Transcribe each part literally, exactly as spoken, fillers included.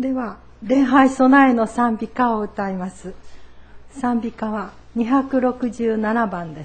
では礼拝備えの賛美歌を歌います。賛美歌はにひゃくろくじゅうななばんです。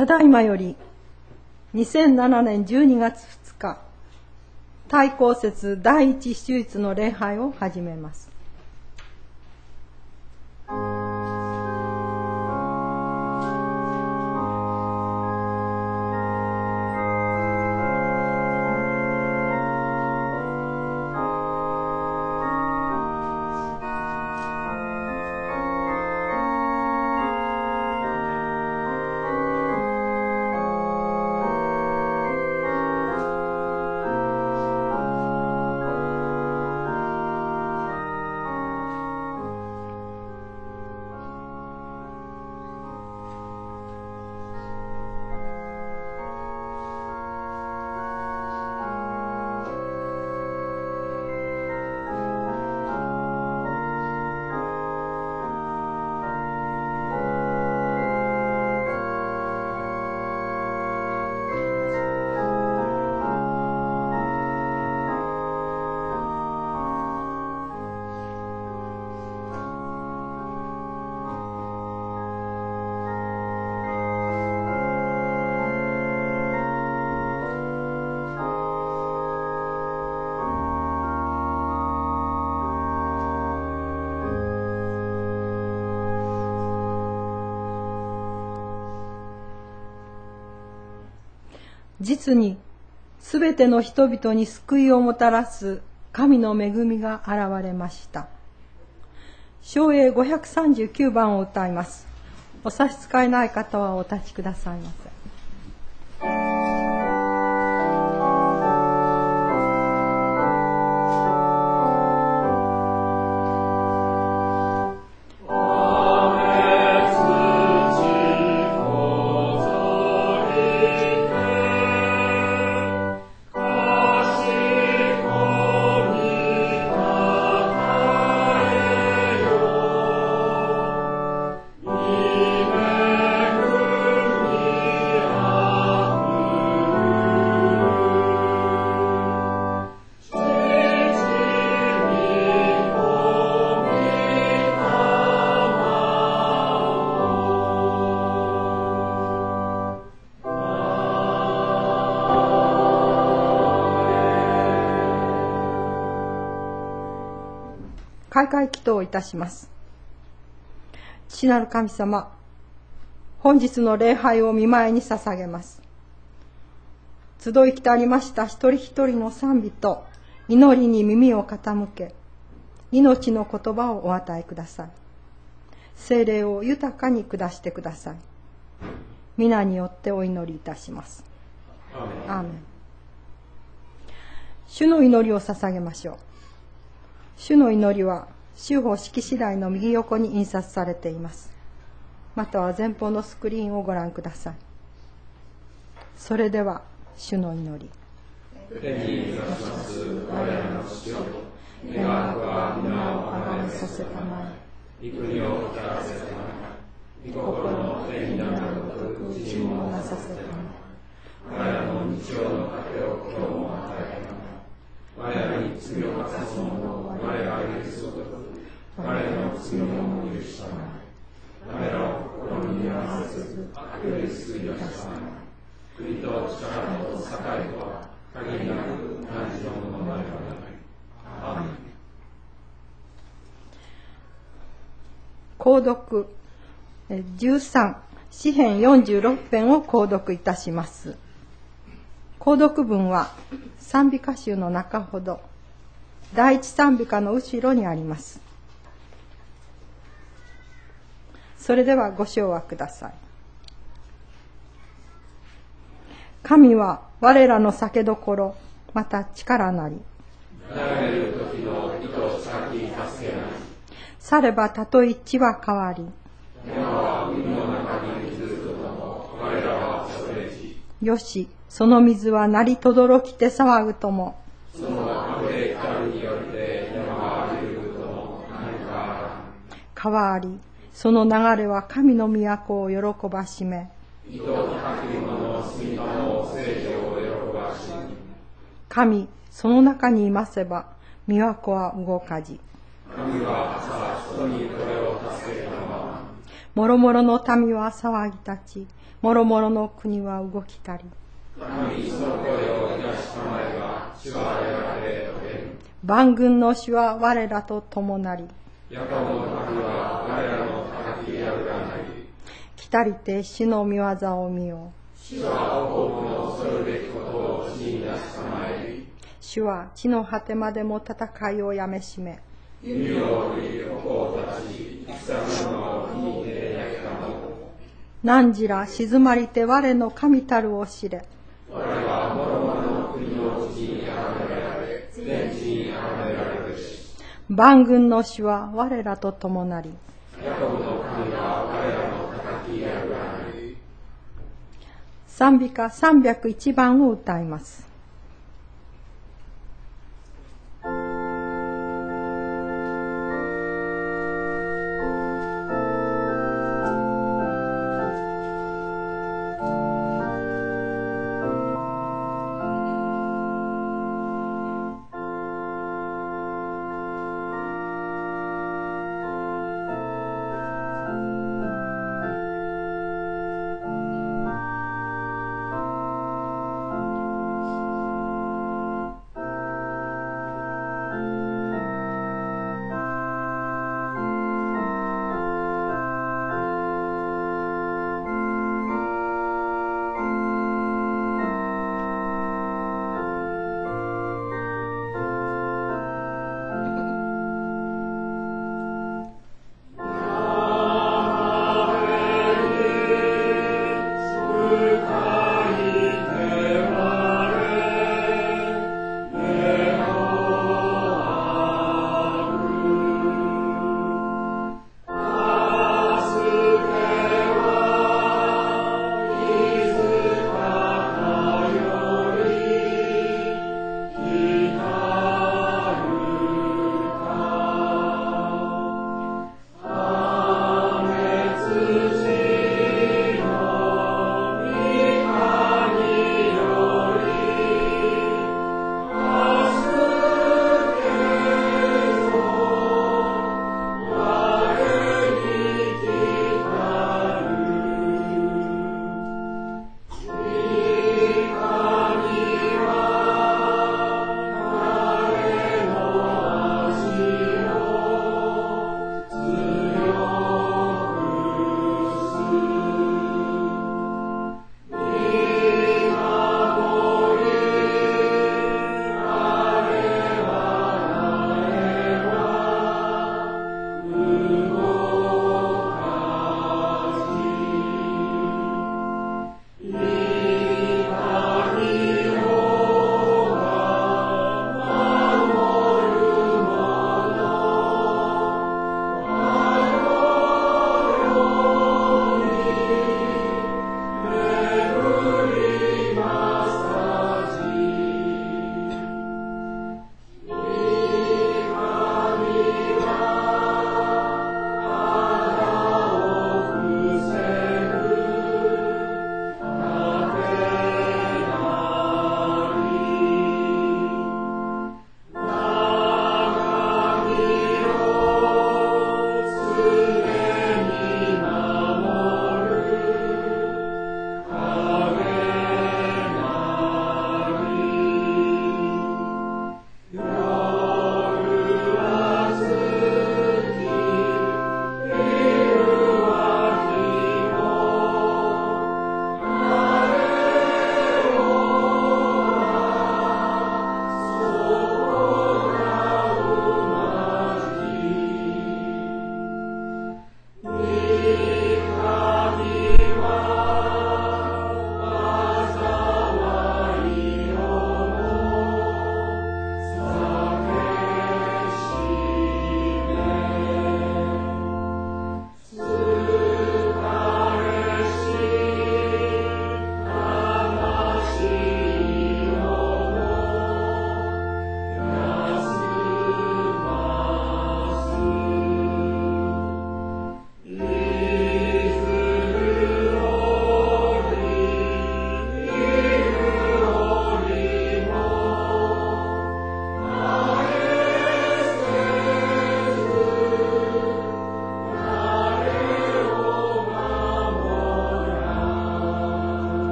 ただいまよりにせんななねんじゅうにがつふつか、大公節第一手術の礼拝を始めます。実にすべての人々に救いをもたらす神の恵みが現れました。唱詠ごひゃくさんじゅうきゅうばんを歌います。お差し支えない方はお立ちくださいませ。開会祈祷をいたします。父なる神様、本日の礼拝を御前に捧げます。集い来てありました一人一人の賛美と祈りに耳を傾け、命の言葉をお与えください。聖霊を豊かに下してください。皆によってお祈りいたします。アーメン。主の祈りを捧げましょう。主の祈りは修法式次第の右横に印刷されています。または前方のスクリーンをご覧ください。それでは主の祈り。 天にいらっしゃいます我らの父よ、願わくは皆をあがめさせたまえ、御国を来らせたまえ、御心の天になるごとく地にもなさせたまえ、我らの日曜の糧を今日も与えたまえ、我らに罪を犯す者を我らが許すごとく我らの罪をも許したまえ、我らを心に合わせず悪より救い出したまえ、国と力と栄とは限りなく何時のものなればならない。アーメン。 購読じゅうさん、詩編よんじゅうろく編を購読いたします。購読文は賛美歌集の中ほど第一賛美歌の後ろにあります。それではご唱和ください。神は我らの酒どころ、また力なり。さればたとえ地は変わり。よし、その水は鳴りとどろきて騒ぐとも。その溢れたるによって山は揺るぐとも何かあらん。変わり、その流れは神の都を喜ばしめ。神、その中にいますば、都は動かじ。神は朝人にこれを助けたまま。 もろもろの民は騒ぎ立ち、もろもろの国は動きたり。 神その声を出したまえば、主はやがて止める。 万軍の主は我らと共なり。 ヤコブの神は我らの高きやるがなり。 来たりて主の御業を見よう。 主は多くの恐るべきことを地に出したまえり。 主は地の果てまでも戦いをやめしめ。 弓を振り、矛を立ち、戦うのを引いて焼きたも。 汝ら静まりて我の神たるを知れ。 我はもろもろの国のうちにあがめられ、全地にあがめられるし。 万軍の主は我らと共なり。 ヤコブの神は我らの高きやるがなり。 賛美歌さんびゃくいちばんを歌います。 「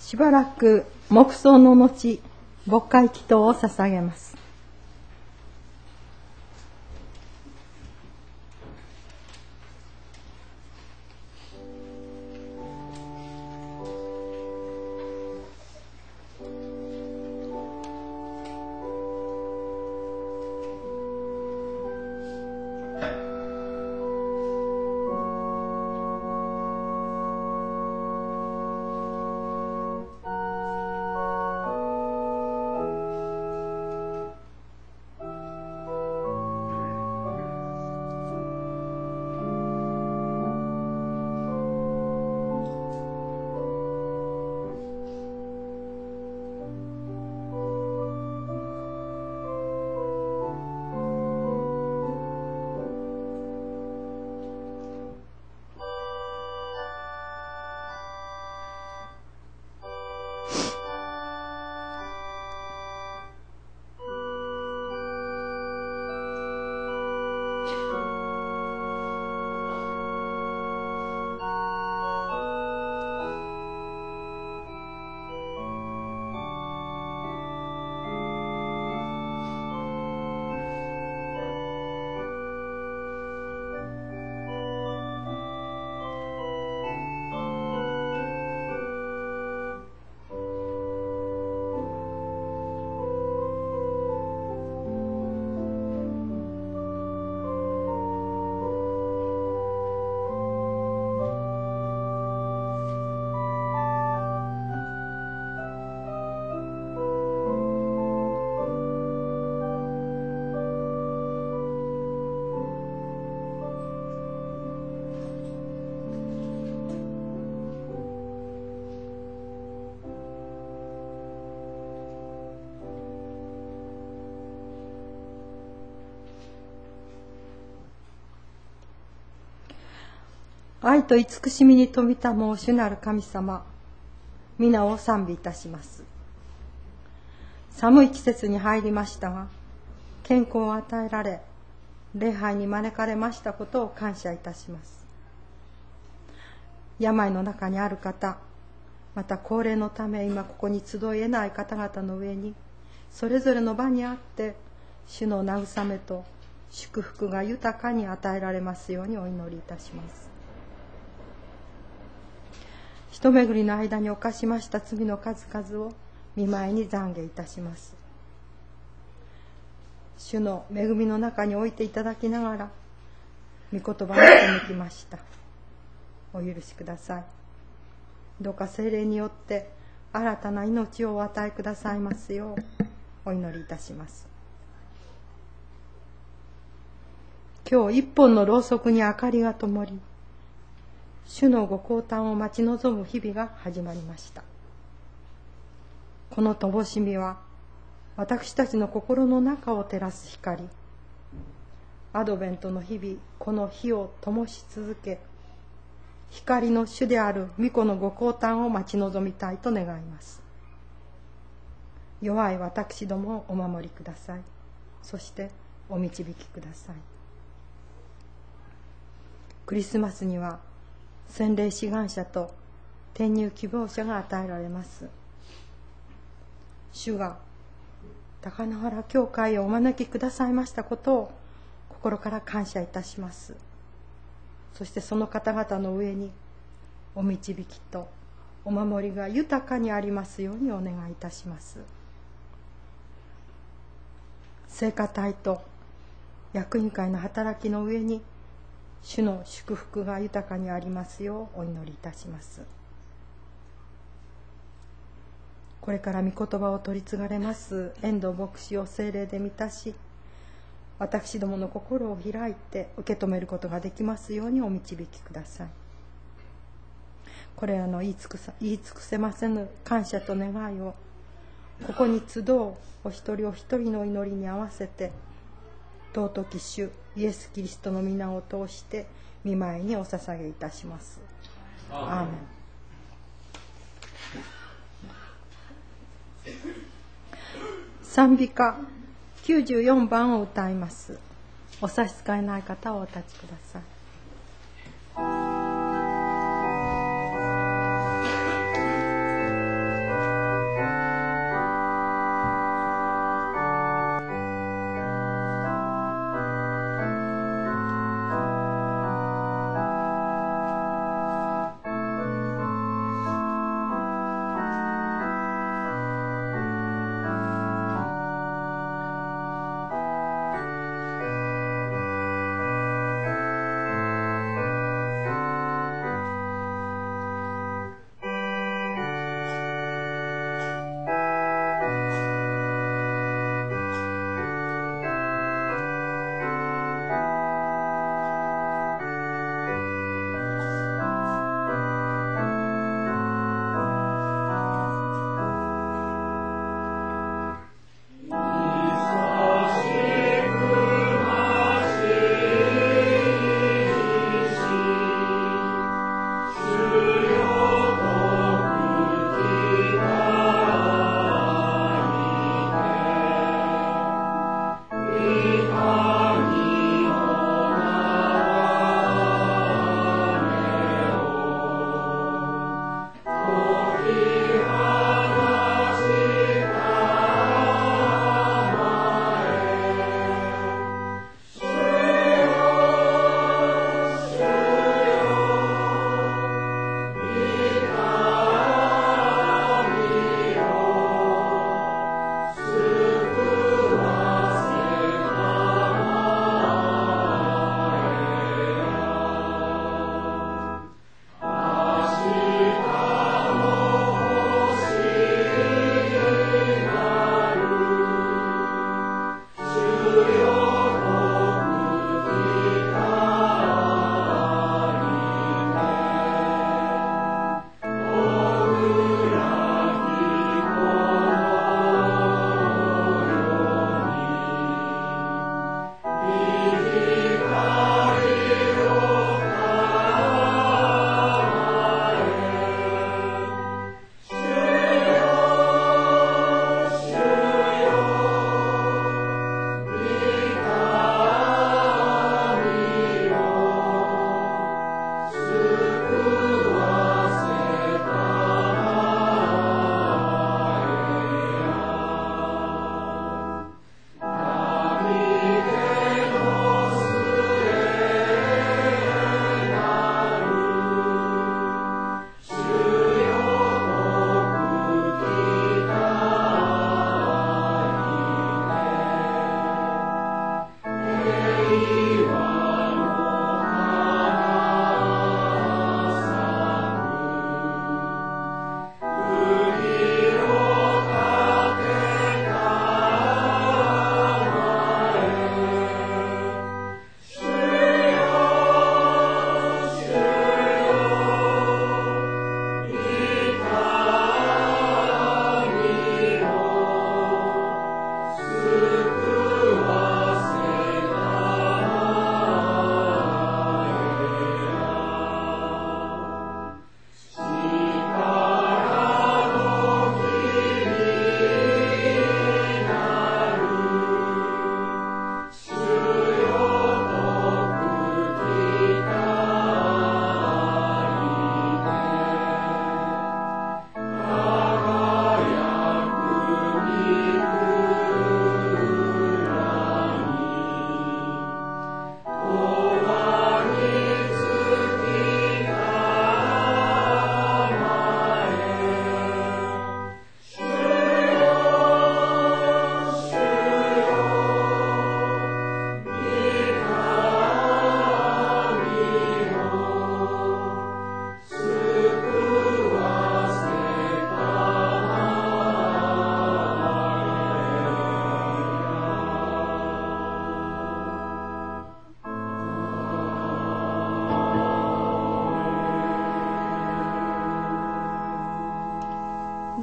しばらく黙想の後、牧会祈祷を捧げます。愛と慈しみに富みたもう主なる神様、皆を賛美いたします。寒い季節に入りましたが、健康を与えられ、礼拝に招かれましたことを感謝いたします。病の中にある方、また高齢のため今ここに集えない方々の上に、それぞれの場にあって主の慰めと祝福が豊かに与えられますようにお祈りいたします。一巡りの間に犯しました罪の数々を御前に懺悔いたします。主の恵みの中に置いていただきながら御言葉を手抜きました。お許しください。どうか聖霊によって新たな命をお与えくださいますようお祈りいたします。今日一本のろうそくに明かりが灯り、主のご降誕を待ち望む日々が始まりました。この灯火は私たちの心の中を照らす光。アドベントの日々、この火を灯し続け、光の主である御子のご降誕を待ち望みたいと願います。弱い私どもをお守りください。そしてお導きください。クリスマスには洗礼志願者と転入希望者が与えられます。主が高野原教会へお招きくださいましたことを心から感謝いたします。そしてその方々の上にお導きとお守りが豊かにありますようにお願いいたします。聖歌隊と役員会の働きの上に主の祝福が豊かにありますようお祈りいたします。これから御言葉を取り継がれます遠藤牧師を聖霊で満たし、私どもの心を開いて受け止めることができますようにお導きください。これらの言い尽くさ、言い尽くせませぬ感謝と願いをここに集うお一人お一人の祈りに合わせて、尊き主イエス・キリストの皆を通して御前にお捧げいたします。アーメン。賛美歌きゅうじゅうよんばんを歌います。お差し支えない方はお立ちください。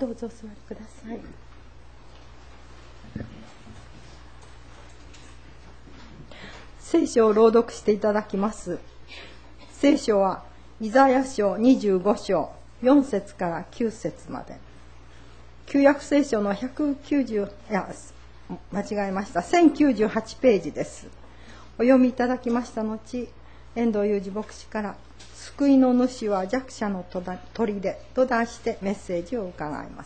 どうぞお座りください。聖書を朗読していただきます。聖書はイザヤ書にじゅうご章よん節からきゅう節まで。旧約聖書のひゃくきゅうじゅう、いや、間違えました。せんきゅうじゅうはちページです。お読みいただきました後、遠藤裕二牧師から、救いの主は弱者の砦と題してメッセージを伺います。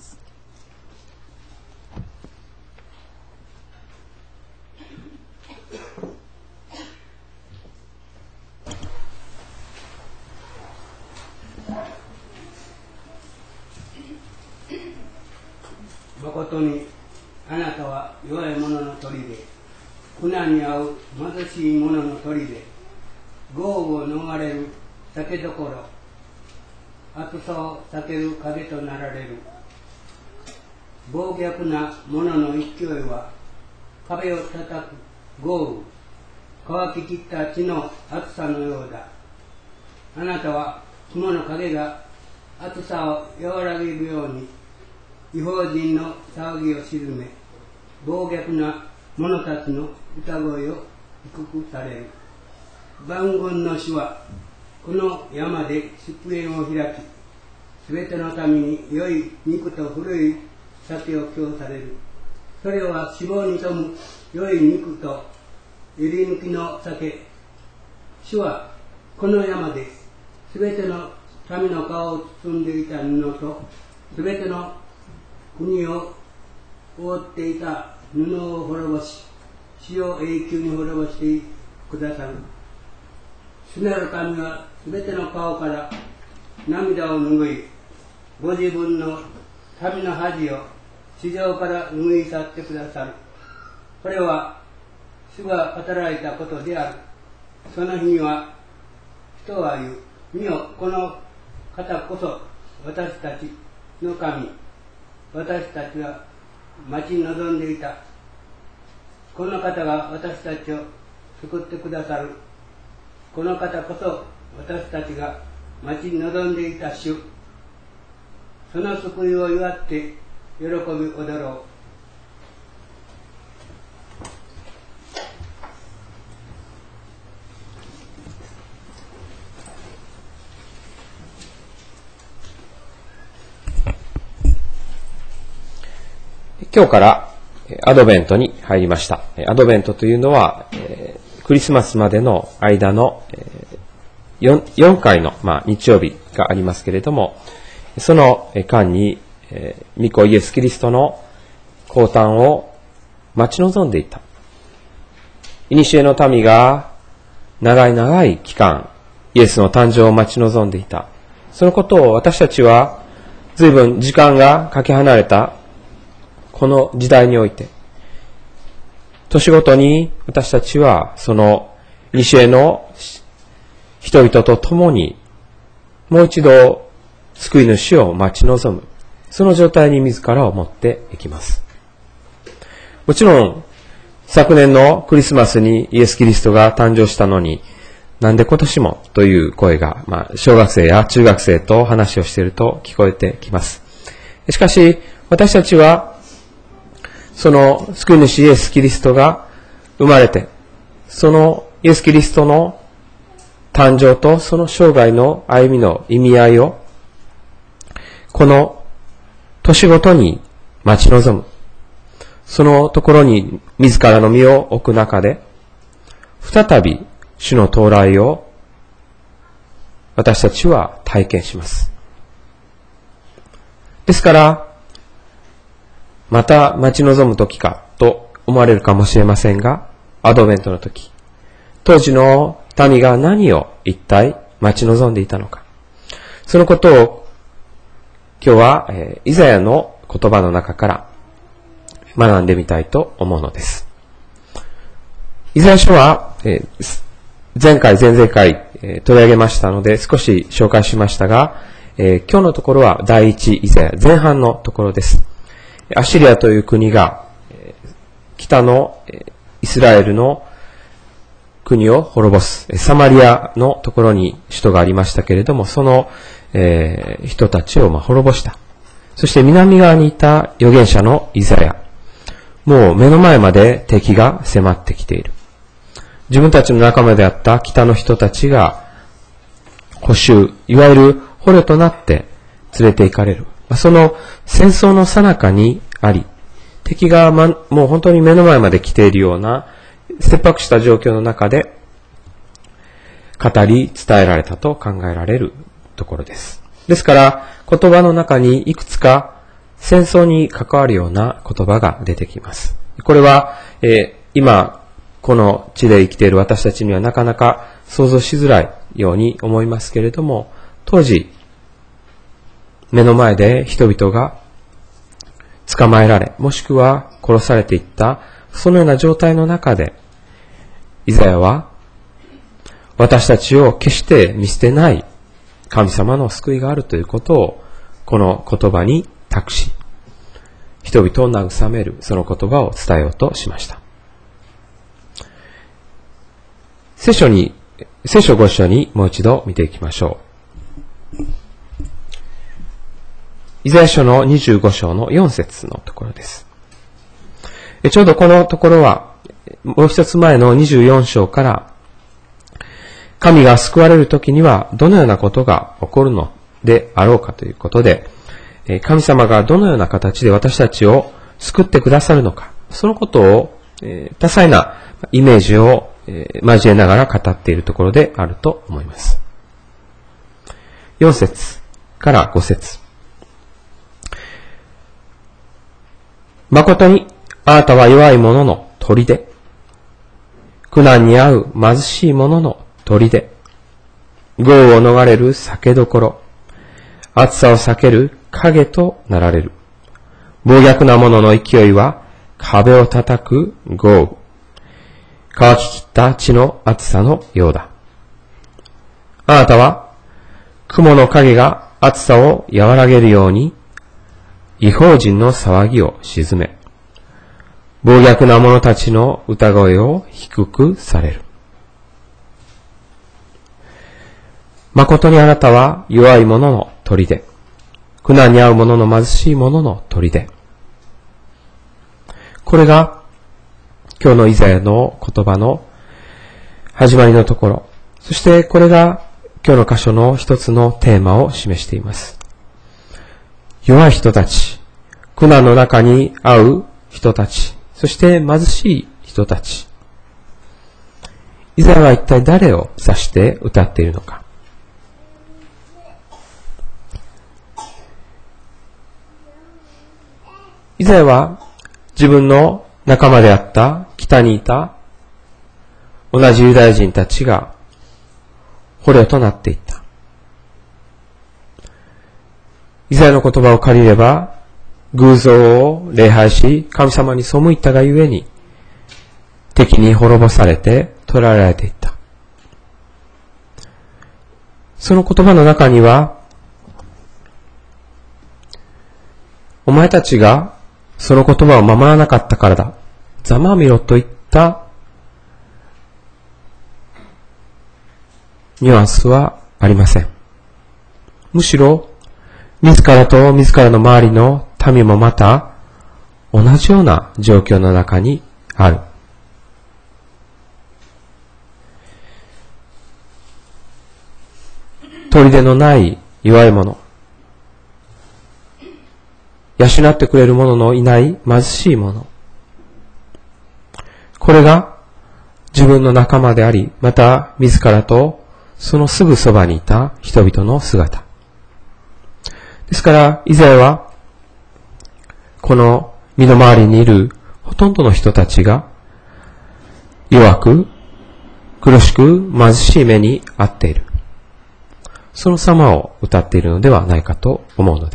誠にあなたは弱い者の砦、苦難に遭う貧しい者の砦、豪雨を逃れる酒どころ、暑さを避ける影となられる。暴虐な者の勢いは壁を叩く豪雨、乾ききった地の暑さのようだ。あなたは雲の影が暑さを和らげるように、異邦人の騒ぎを鎮め、暴虐な者たちの歌声を低くされる。万軍の主はこの山で祝宴を開き、すべての民に良い肉と古い酒を供される。それは脂肪に富む良い肉と襟抜きの酒。主はこの山ですべての民の顔を包んでいた布と、すべての国を覆っていた布を滅ぼし、死を永久に滅ぼしてくださる。主なる神はすべての顔から涙を拭い、ご自分の民の恥を地上から拭い去ってくださる。これは主が働いたことである。その日には人は言う、見よ、この方こそ私たちの神、私たちは待ち望んでいた。この方が私たちを救ってくださる。この方こそ私たちが待ち望んでいた主。その救いを祝って喜び踊ろう。 今日からアドベントに入りました。アドベントというのは、えー、クリスマスまでの間の、えー、4, よんかいの、まあ、日曜日がありますけれども、その間に、えー、御子イエス・キリストの降誕を待ち望んでいた。古の民が長い長い期間、イエスの誕生を待ち望んでいた。そのことを私たちは随分時間がかけ離れたこの時代において、年ごとに私たちはその西の人々と共にもう一度救い主を待ち望む、その状態に自らを持っていきます。もちろん昨年のクリスマスにイエス・キリストが誕生したのに、なんで今年もという声が、まあ、小学生や中学生と話をしていると聞こえてきます。しかし私たちはその救い主イエス・キリストが生まれて、そのイエス・キリストの誕生とその生涯の歩みの意味合いを、この年ごとに待ち望む。そのところに自らの身を置く中で、再び主の到来を私たちは体験します。ですから、また待ち望む時かと思われるかもしれませんが、アドベントの時、当時の民が何を一体待ち望んでいたのか、そのことを今日は、えー、イザヤの言葉の中から学んでみたいと思うのです。イザヤ書は、えー、前回前々回、えー、取り上げましたので少し紹介しましたが、えー、今日のところは第一イザヤ前半のところです。アシリアという国が北のイスラエルの国を滅ぼすサマリアのところに首都がありましたけれども、その、えー、人たちをまあ滅ぼした。 そして南側にいた預言者のイザヤ。もう目の前まで敵が迫ってきている。自分たちの仲間であった北の人たちが捕囚、いわゆる捕虜となって連れて行かれる。その戦争の最中にあり、敵が、ま、もう本当に目の前まで来ているような切迫した状況の中で語り伝えられたと考えられるところです。ですから言葉の中にいくつか戦争に関わるような言葉が出てきます。これは、えー、今この地で生きている私たちにはなかなか想像しづらいように思いますけれども、当時目の前で人々が捕まえられ、もしくは殺されていった、そのような状態の中で、イザヤは、私たちを決して見捨てない神様の救いがあるということを、この言葉に託し、人々を慰める、その言葉を伝えようとしました。聖書に、聖書ご一緒にもう一度見ていきましょう。イザヤ書のにじゅうご章のよん節のところです。ちょうどこのところは、もう一つ前のにじゅうよん章から、神が救われるときにはどのようなことが起こるのであろうかということで、神様がどのような形で私たちを救ってくださるのか、そのことを多彩なイメージを交えながら語っているところであると思います。よん節からご節。誠にあなたは弱い者の砦、苦難に遭う貧しい者の砦、豪雨を逃れる酒どころ、暑さを避ける影となられる。暴虐な者の勢いは壁を叩く豪雨、乾ききった地の暑さのようだ。あなたは雲の影が暑さを和らげるように、異邦人の騒ぎを鎮め、暴虐な者たちの歌声を低くされる。誠にあなたは弱い者の砦、苦難に遭う者の貧しい者の砦。これが今日のイザヤの言葉の始まりのところ、そしてこれが今日の箇所の一つのテーマを示しています。弱い人たち、苦難の中に遭う人たち、そして貧しい人たち。イザヤは一体誰を指して歌っているのか。イザヤは自分の仲間であった北にいた同じユダヤ人たちが捕虜となっていった。イザヤの言葉を借りれば、偶像を礼拝し、神様に背いったがゆえに、敵に滅ぼされて捕らえられていった。その言葉の中には、お前たちがその言葉を守らなかったからだ。ざまあみろといったニュアンスはありません。むしろ、自らと自らの周りの民もまた同じような状況の中にある。砦のない弱い者、養ってくれる者のいない貧しい者、これが自分の仲間であり、また自らとそのすぐそばにいた人々の姿ですから、イザヤはこの身の回りにいるほとんどの人たちが弱く苦しく貧しい目に遭っている、その様を歌っているのではないかと思うのです。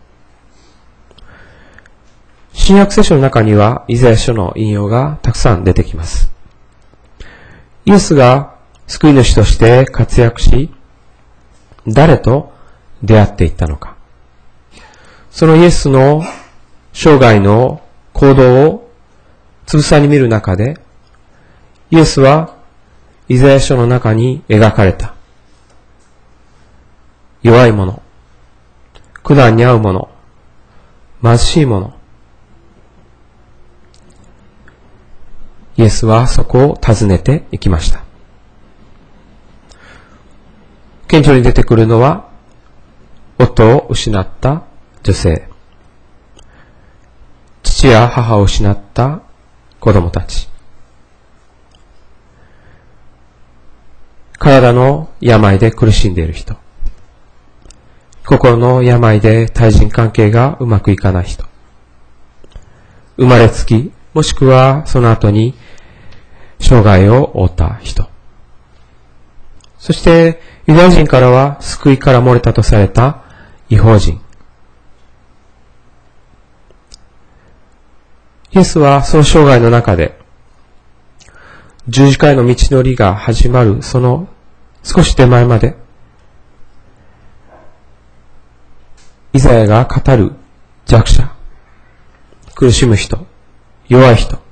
新約聖書の中にはイザヤ書の引用がたくさん出てきます。イエスが救い主として活躍し、誰と出会っていったのか、そのイエスの生涯の行動をつぶさに見る中で、イエスはイザヤ書の中に描かれた弱い者、苦難に遭う者、 貧しい者。イエスはそこを訪ねて行きました。顕著に出てくるのは、夫を失った女性、父や母を失った子供たち、体の病で苦しんでいる人、心の病で対人関係がうまくいかない人、生まれつき、もしくはその後に生涯を負った人、そしてユダヤ人からは救いから漏れたとされた異邦人。イエスはその生涯の中で十字架への道のりが始まるその少し手前まで、イザヤが語る弱者、苦しむ人、弱い人、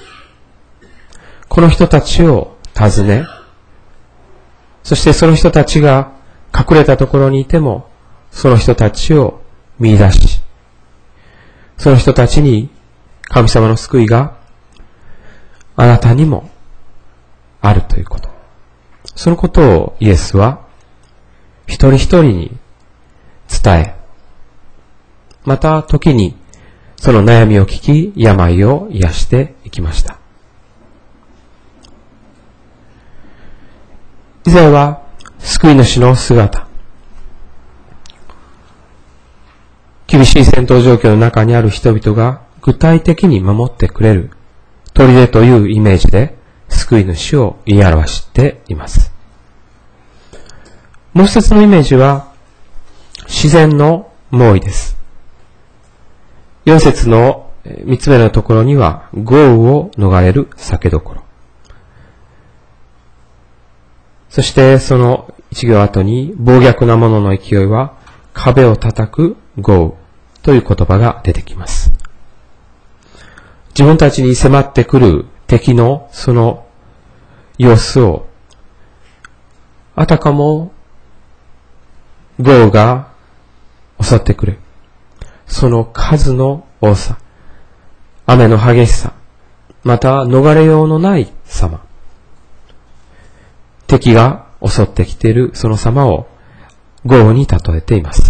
この人たちを訪ね、そしてその人たちが隠れたところにいても、その人たちを見出し、その人たちに神様の救いがあなたにもあるということ。そのことをイエスは一人一人に伝え、また時にその悩みを聞き、病を癒していきました。イザヤは救い主の姿、厳しい戦闘状況の中にある人々が具体的に守ってくれる砦というイメージで救い主を言い表しています。もう一つのイメージは自然の猛威です。よん節の三つ目のところには豪雨を逃れる酒どころ。そしてその一行後に暴虐なものの勢いは壁を叩く豪雨という言葉が出てきます。自分たちに迫ってくる敵のその様子をあたかも豪雨が襲ってくる。その数の多さ、雨の激しさ、また逃れようのない様。敵が襲ってきているその様を豪雨に例えています。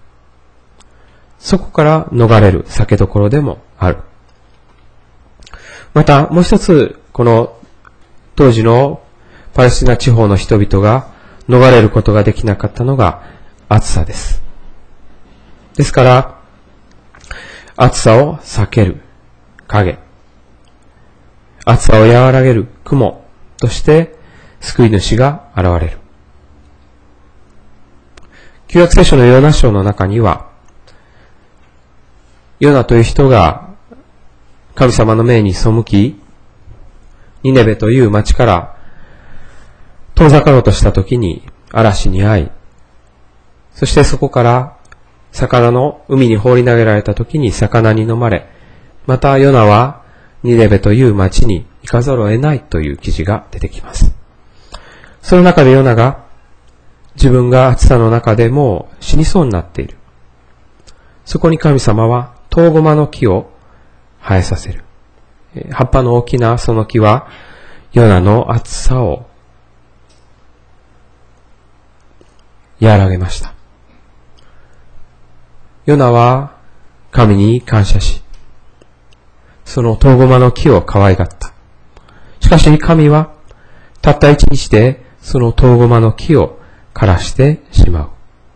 そこから逃れる酒どころでもある。またもう一つ、この当時のパレスチナ地方の人々が逃れることができなかったのが暑さです。ですから、暑さを避ける影、暑さを和らげる雲として救い主が現れる。旧約聖書のヨナ書の中には、ヨナという人が神様の命に背き、ニネベという町から遠ざかろうとしたときに嵐に遭い、そしてそこから魚の海に放り投げられたときに魚に飲まれ、またヨナはニネベという町に行かざるを得ないという記事が出てきます。その中でヨナが自分が暑さの中でもう死にそうになっている。そこに神様はトウゴマの木を生えさせる。葉っぱの大きなその木はヨナの暑さを和らげました。ヨナは神に感謝し、そのトウゴマの木を可愛がった。しかし神はたった一日でそのトウゴマの木を枯らしてしまう。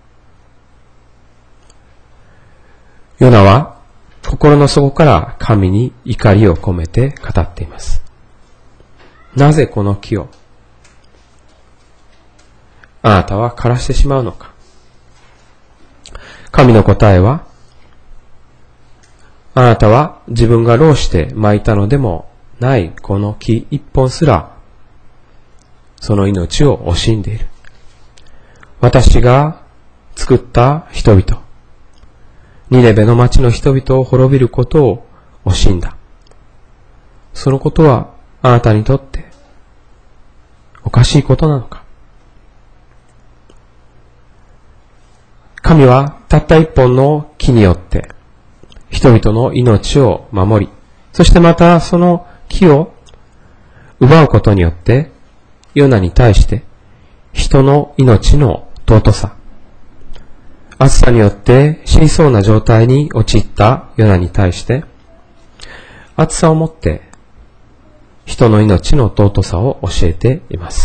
ヨナは心の底から神に怒りを込めて語っています。なぜこの木をあなたは枯らしてしまうのか。神の答えは、あなたは自分が労して蒔いたのでもないこの木一本すらその命を惜しんでいる。私が作った人々、ニネベの町の人々を滅びることを惜しんだ。そのことはあなたにとっておかしいことなのか。神はたった一本の木によって人々の命を守り、そしてまたその木を奪うことによって、ヨナに対して人の命の尊さ、暑さによって死にそうな状態に陥ったヨナに対して、暑さをもって人の命の尊さを教えています。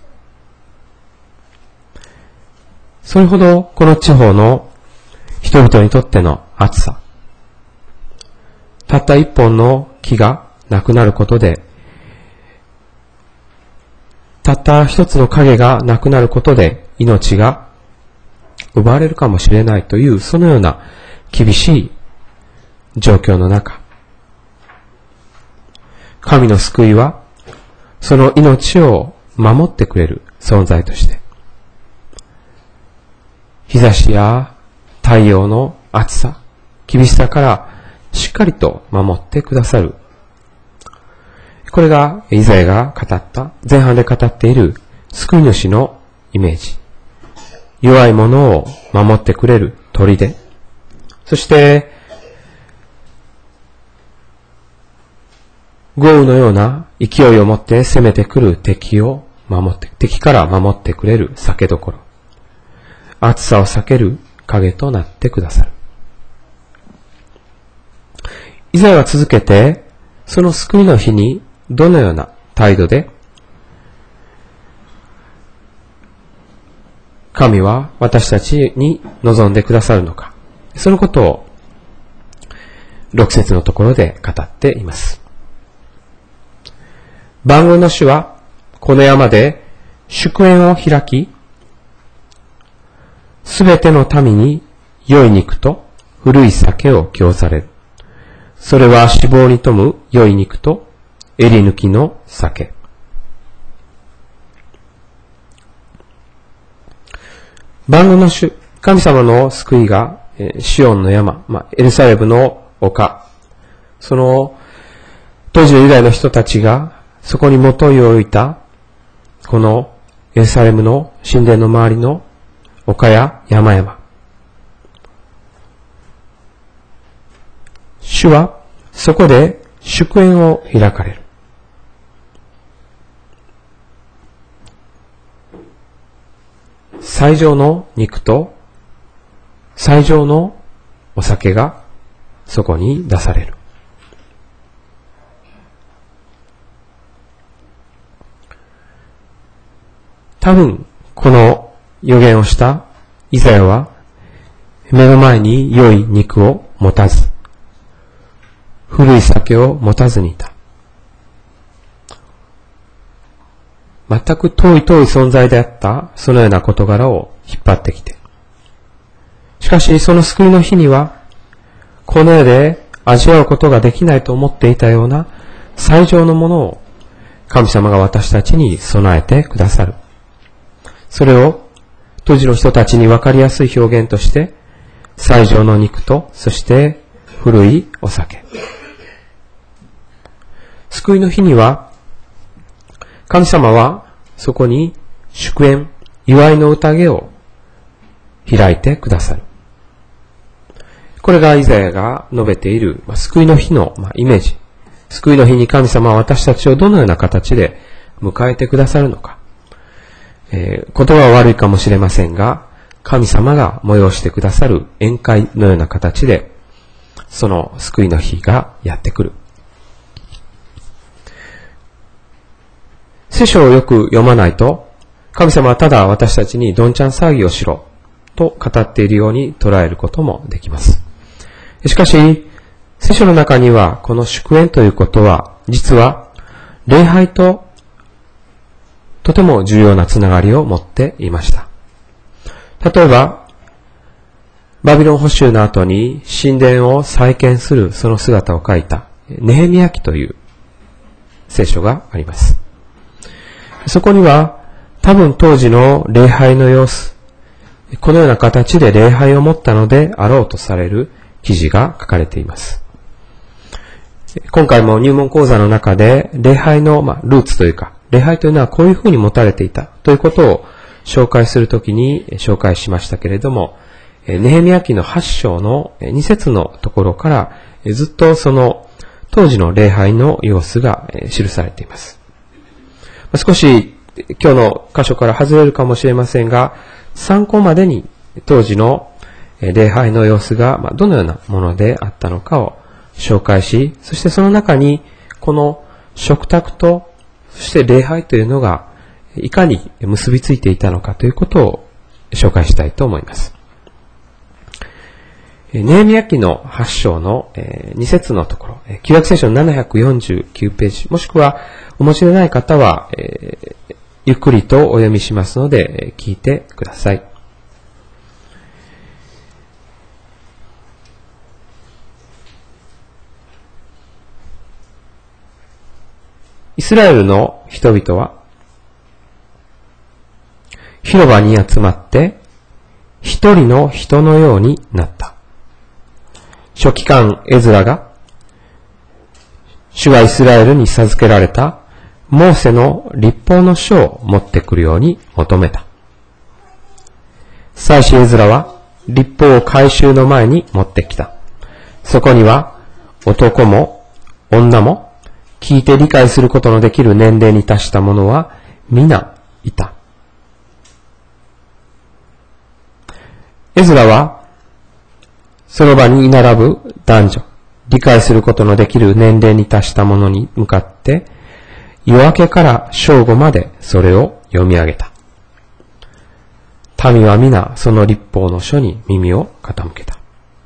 それほどこの地方の人々にとっての暑さ、たった一本の木がなくなることで、たった一つの影がなくなることで命が奪われるかもしれないという、そのような厳しい状況の中、神の救いはその命を守ってくれる存在として、日差しや太陽の暑さ、厳しさからしっかりと守ってくださる。これがイザヤが語った、前半で語っている救い主のイメージ。弱い者を守ってくれる砦。そして、豪雨のような勢いを持って攻めてくる敵を守って、敵から守ってくれる酒どころ。暑さを避ける影となってくださる。イザヤは続けて、その救いの日にどのような態度で、神は私たちに望んでくださるのか。そのことを、六節のところで語っています。万軍の主は、この山で祝宴を開き、すべての民に良い肉と古い酒を供される。それは脂肪に富む良い肉と襟抜きの酒。万軍の主、神様の救いが、シオンの山、まあ、エルサレムの丘、その当時のユダヤの人たちがそこに元を置いたこのエルサレムの神殿の周りの丘や山々、主はそこで祝宴を開かれる。最上の肉と最上のお酒がそこに出される。多分この予言をしたイザヤは目の前に良い肉を持たず、古い酒を持たずにいた。全く遠い遠い存在であったそのような事柄を引っ張ってきて、しかしその救いの日にはこの世で味わうことができないと思っていたような最上のものを神様が私たちに備えてくださる。それを当時の人たちに分かりやすい表現として最上の肉と、そして古いお酒。救いの日には神様はそこに祝宴、祝いの宴を開いてくださる。これがイザヤが述べている、まあ、救いの日の、まあ、イメージ。救いの日に神様は私たちをどのような形で迎えてくださるのか。えー、言葉は悪いかもしれませんが、神様が催してくださる宴会のような形で、その救いの日がやってくる。聖書をよく読まないと、神様はただ私たちにどんちゃん騒ぎをしろと語っているように捉えることもできます。しかし、聖書の中にはこの祝宴ということは、実は礼拝ととても重要なつながりを持っていました。例えば、バビロン捕囚の後に神殿を再建するその姿を書いたネヘミヤ記という聖書があります。そこには多分当時の礼拝の様子、このような形で礼拝を持ったのであろうとされる記事が書かれています。今回も入門講座の中で礼拝の、まあ、ルーツというか、礼拝というのはこういうふうに持たれていたということを紹介するときに紹介しましたけれども、 ネヘミヤ記のはち章のに節のところからずっとその当時の礼拝の様子が記されています。少し今日の箇所から外れるかもしれませんが、参考までに当時の礼拝の様子がどのようなものであったのかを紹介し、そしてその中にこの食卓とそして礼拝というのがいかに結びついていたのかということを紹介したいと思います。ネヘミヤ記のはち章のに節のところ、旧約聖書のななひゃくよんじゅうきゅうページ、もしくはお持ちでない方は、えー、ゆっくりとお読みしますので聞いてください。イスラエルの人々は広場に集まって一人の人のようになった。書記官エズラが主がイスラエルに授けられたモーセの律法の書を持ってくるように求めた。祭司エズラは律法を改宗の前に持ってきた。そこには男も女も聞いて理解することのできる年齢に達した者は皆いた。エズラはその場に並ぶ男女、理解することのできる年齢に達した者に向かって夜明けから正午までそれを読み上げた。民は皆その律法の書に耳を傾けた。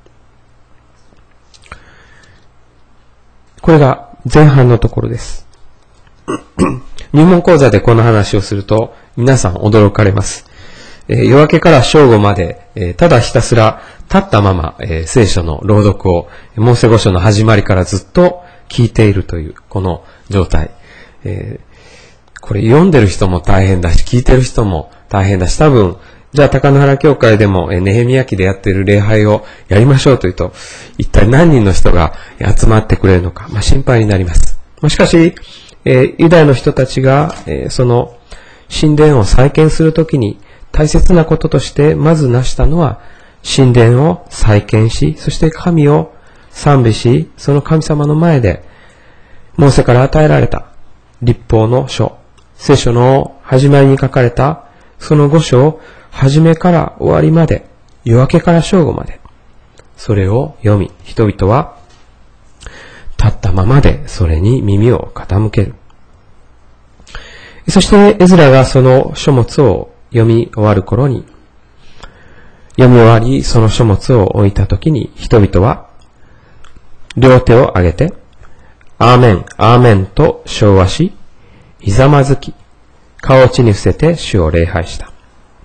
これが前半のところです。入門講座でこの話をすると皆さん驚かれます。えー、夜明けから正午まで、えー、ただひたすら立ったまま、えー、聖書の朗読をモーセ五書の始まりからずっと聞いているというこの状態。えー、これ読んでる人も大変だし、聞いてる人も大変だし、多分、じゃあ高野原教会でも、えー、ネヘミヤ記でやっている礼拝をやりましょうというと、一体何人の人が集まってくれるのか、まあ、心配になります。しかし、えー、ユダヤの人たちが、えー、その神殿を再建するときに大切なこととしてまず成したのは、神殿を再建し、そして神を賛美し、その神様の前で、モーセから与えられた律法の書、聖書の始まりに書かれたその五書を始めから終わりまで、夜明けから正午まで、それを読み、人々は立ったままでそれに耳を傾ける。そしてエズラがその書物を読み終わる頃に、読み終わりその書物を置いたときに、人々は両手を上げて、アーメン、アーメンと唱和し、ひざまずき、顔を地に伏せて主を礼拝した。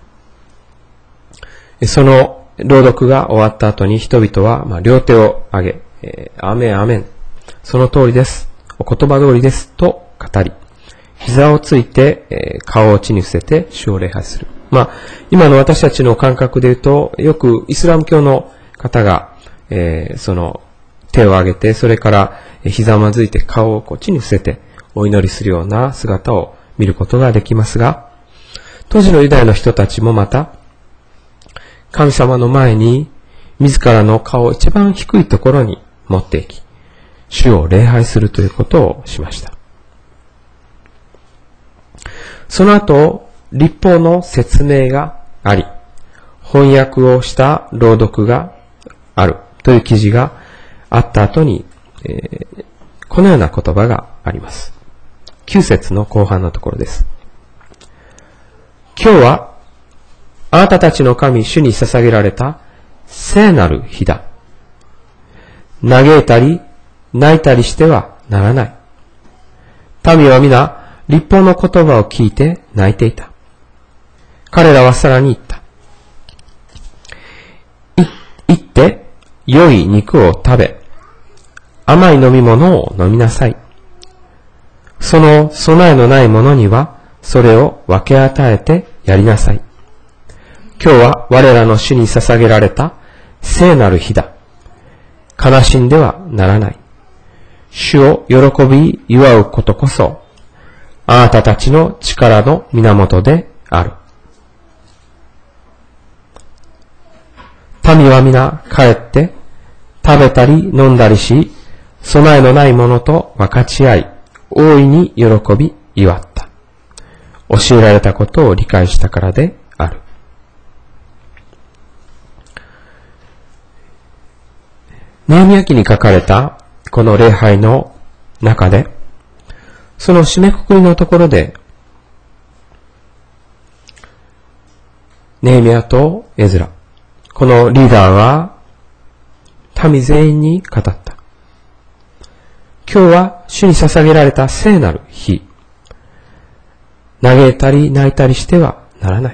その朗読が終わった後に人々は、まあ、両手を上げ、えー、アーメン、アーメン、その通りです、お言葉通りです、と語り、膝をついて、えー、顔を地に伏せて主を礼拝する。まあ、今の私たちの感覚で言うと、よくイスラム教の方が、えー、その手を上げて、それから膝をまずいて顔をこう地に伏せてお祈りするような姿を見ることができますが、当時のユダヤの人たちもまた、神様の前に自らの顔を一番低いところに持っていき、主を礼拝するということをしました。その後、律法の説明があり、翻訳をした朗読があるという記事があった後に、えー、このような言葉があります。きゅう節の後半のところです。今日はあなたたちの神主に捧げられた聖なる日だ。嘆いたり泣いたりしてはならない。民は皆律法の言葉を聞いて泣いていた。彼らはさらに言った。行って良い肉を食べ、甘い飲み物を飲みなさい。その備えのない者にはそれを分け与えてやりなさい。今日は我らの主に捧げられた聖なる日だ。悲しんではならない。主を喜び祝うことこそ、あなたたちの力の源である。 民は皆帰って食べたり飲んだりし、備えのないものと分かち合い、大いに喜び祝った。教えられたことを理解したからである。ネヘミヤ記に書かれたこの礼拝の中で、その締めくくりのところで、ネヘミヤとエズラ、このリーダーは民全員に語った。今日は主に捧げられた聖なる日。嘆いたり泣いたりしてはならない。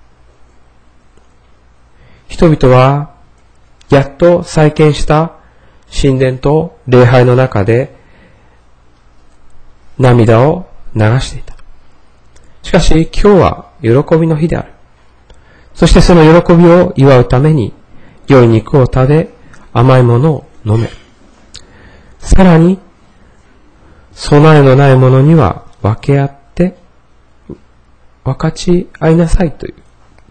人々はやっと再建した神殿と礼拝の中で涙を流していた。しかし今日は喜びの日である。そしてその喜びを祝うために良い肉を食べ、甘いものを飲め。さらに備えのないものには分け合って分かち合いなさいという。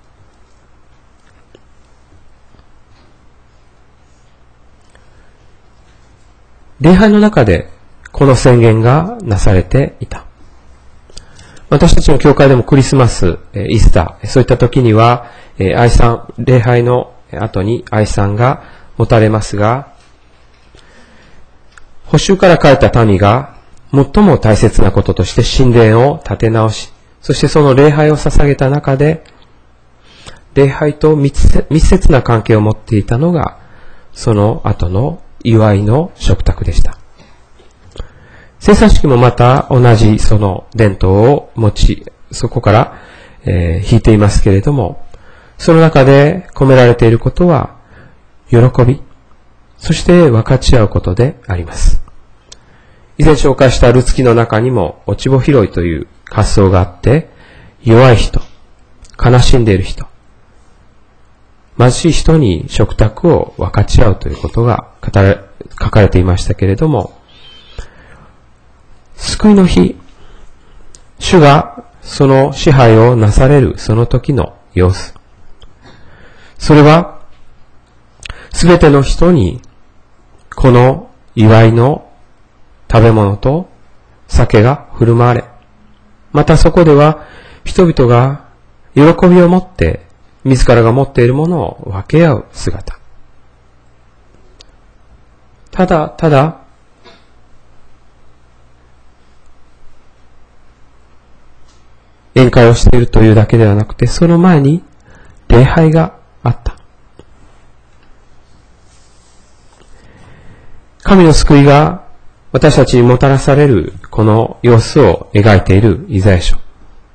礼拝の中でこの宣言がなされていた。私たちの教会でもクリスマス、イースター、そういった時には愛賛、礼拝の後に愛賛が持たれますが、捕囚から帰った民が最も大切なこととして神殿を建て直し、そしてその礼拝を捧げた中で、礼拝と密接な関係を持っていたのが、その後の祝いの食卓でした。聖餐式もまた同じその伝統を持ち、そこから、えー、引いていますけれども、その中で込められていることは、喜び、そして分かち合うことであります。以前紹介したルツキの中にも、落ち穂拾いという発想があって、弱い人、悲しんでいる人、貧しい人に食卓を分かち合うということが語られ、書かれていましたけれども、救いの日、主がその支配をなされるその時の様子。それは、すべての人に、この祝いの食べ物と酒が振る舞われ、またそこでは人々が喜びを持って自らが持っているものを分け合う姿。ただただ宴会をしているというだけではなくて、その前に礼拝があった。神の救いが私たちにもたらされるこの様子を描いているイザヤ書。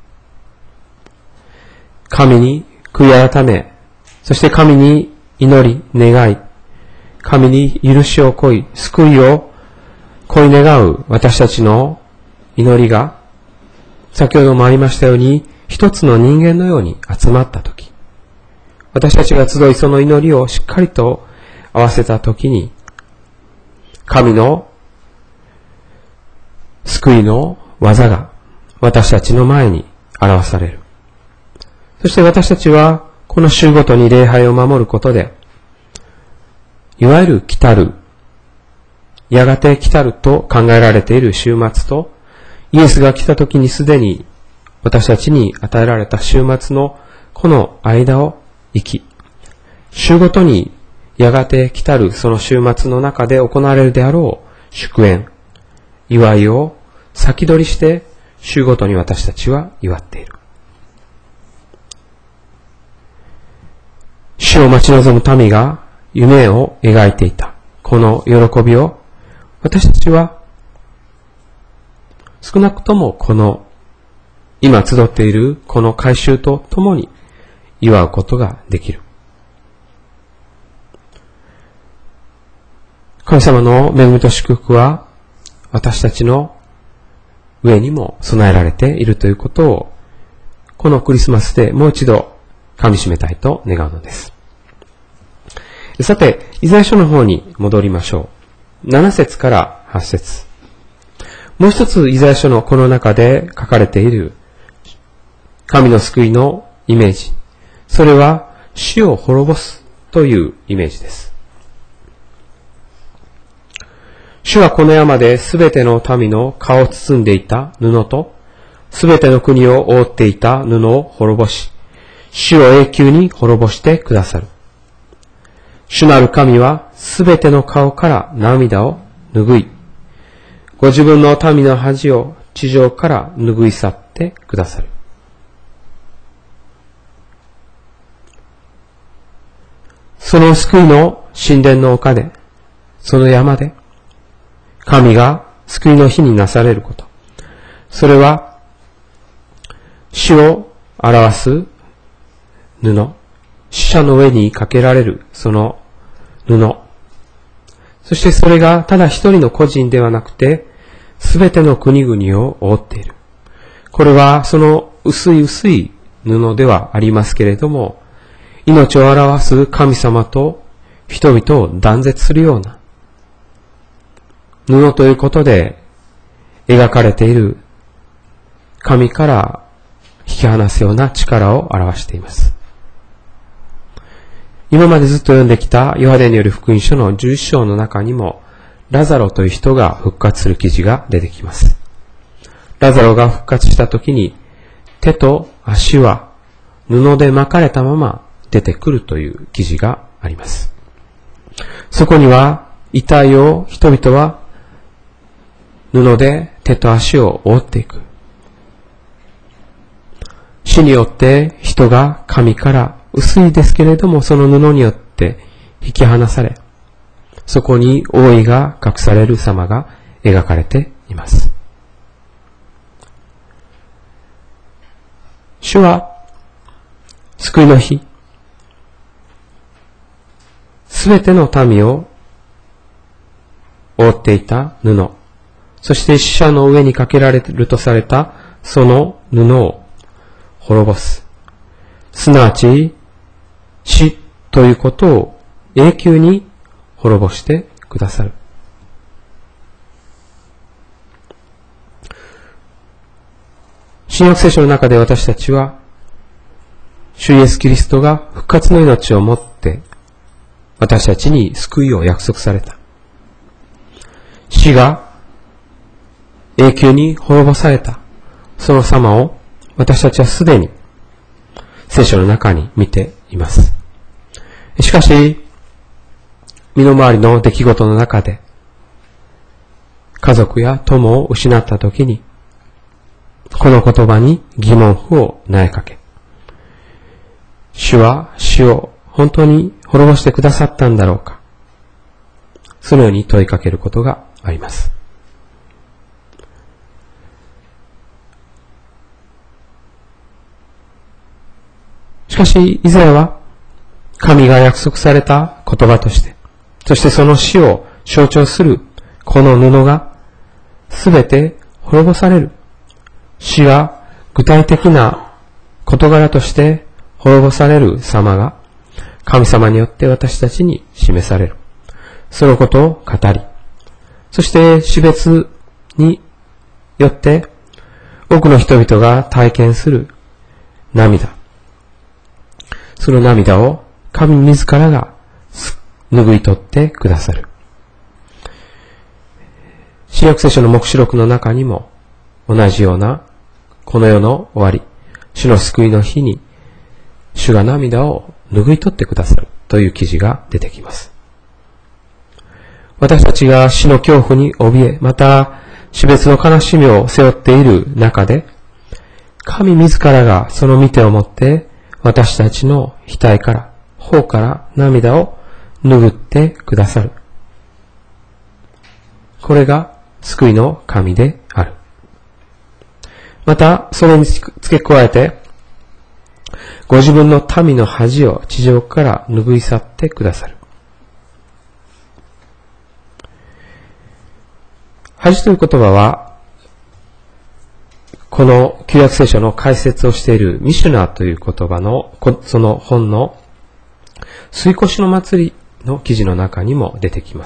神に悔い改め、そして神に祈り、願い、神に許しを請い、救いを恋願う私たちの祈りが、先ほどもありましたように、一つの人間のように集まったとき、私たちが集いその祈りをしっかりと合わせたときに、神の救いの技が私たちの前に表される。そして私たちはこの週ごとに礼拝を守ることで、いわゆる来たる、やがて来たると考えられている週末と、イエスが来た時にすでに私たちに与えられた週末のこの間を生き、週ごとにやがて来たるその週末の中で行われるであろう祝宴、祝いを先取りして週ごとに私たちは祝っている。主を待ち望む民が夢を描いていたこの喜びを私たちは少なくともこの今集っているこの改宗とともに祝うことができる。神様の恵みと祝福は私たちの上にも備えられているということをこのクリスマスでもう一度噛み締めたいと願うのです。さて、イザヤ書の方に戻りましょう。なな節からはち節。もう一つイザヤ書のこの中で書かれている神の救いのイメージ。それは死を滅ぼすというイメージです。主はこの山ですべての民の顔を包んでいた布と、すべての国を覆っていた布を滅ぼし、主を永久に滅ぼしてくださる。主なる神はすべての顔から涙を拭い、ご自分の民の恥を地上から拭い去ってくださる。その救いの神殿の丘で、その山で、神が救いの日になされること。それは、主を表す布、死者の上にかけられるその布。そしてそれがただ一人の個人ではなくて、すべての国々を覆っている。これはその薄い薄い布ではありますけれども、命を表す神様と人々を断絶するような布ということで描かれている神から引き離すような力を表しています。今までずっと読んできたヨハネによる福音書のじゅういっ章の中にもラザロという人が復活する記事が出てきます。ラザロが復活した時に手と足は布で巻かれたまま出てくるという記事があります。そこには遺体を人々は布で手と足を覆っていく。死によって人が神から薄いですけれどもその布によって引き離され、そこに王位が隠される様が描かれています。主は救いの日、すべての民を覆っていた布、そして死者の上にかけられるとされたその布を滅ぼす。すなわち死ということを永久に滅ぼしてくださる。新約聖書の中で私たちは主イエスキリストが復活の命をもって私たちに救いを約束された。死が永久に滅ぼされたその様を私たちはすでに聖書の中に見ています。しかし身の回りの出来事の中で家族や友を失ったときにこの言葉に疑問符を投げかけ、主は死を本当に滅ぼしてくださったんだろうか、そのように問いかけることがあります。しかしイザヤは神が約束された言葉として、そしてその死を象徴するこの布がすべて滅ぼされる。死は具体的な事柄として滅ぼされる様が神様によって私たちに示される。そのことを語り、そして死別によって多くの人々が体験する涙。その涙を神自らが拭い取ってくださる。新約聖書の黙示録の中にも同じようなこの世の終わり、主の救いの日に主が涙を拭い取ってくださるという記事が出てきます。私たちが死の恐怖に怯え、また死別の悲しみを背負っている中で、神自らがその御手を持って私たちの額から、頬から涙を拭ってくださる。これが救いの神である。また、それに付け加えて、ご自分の民の恥を地上から拭い去ってくださる。恥という言葉は、この旧約聖書の解説をしているミシュナーという言葉の、その本の水越の祭りの記事の中にも出てきます。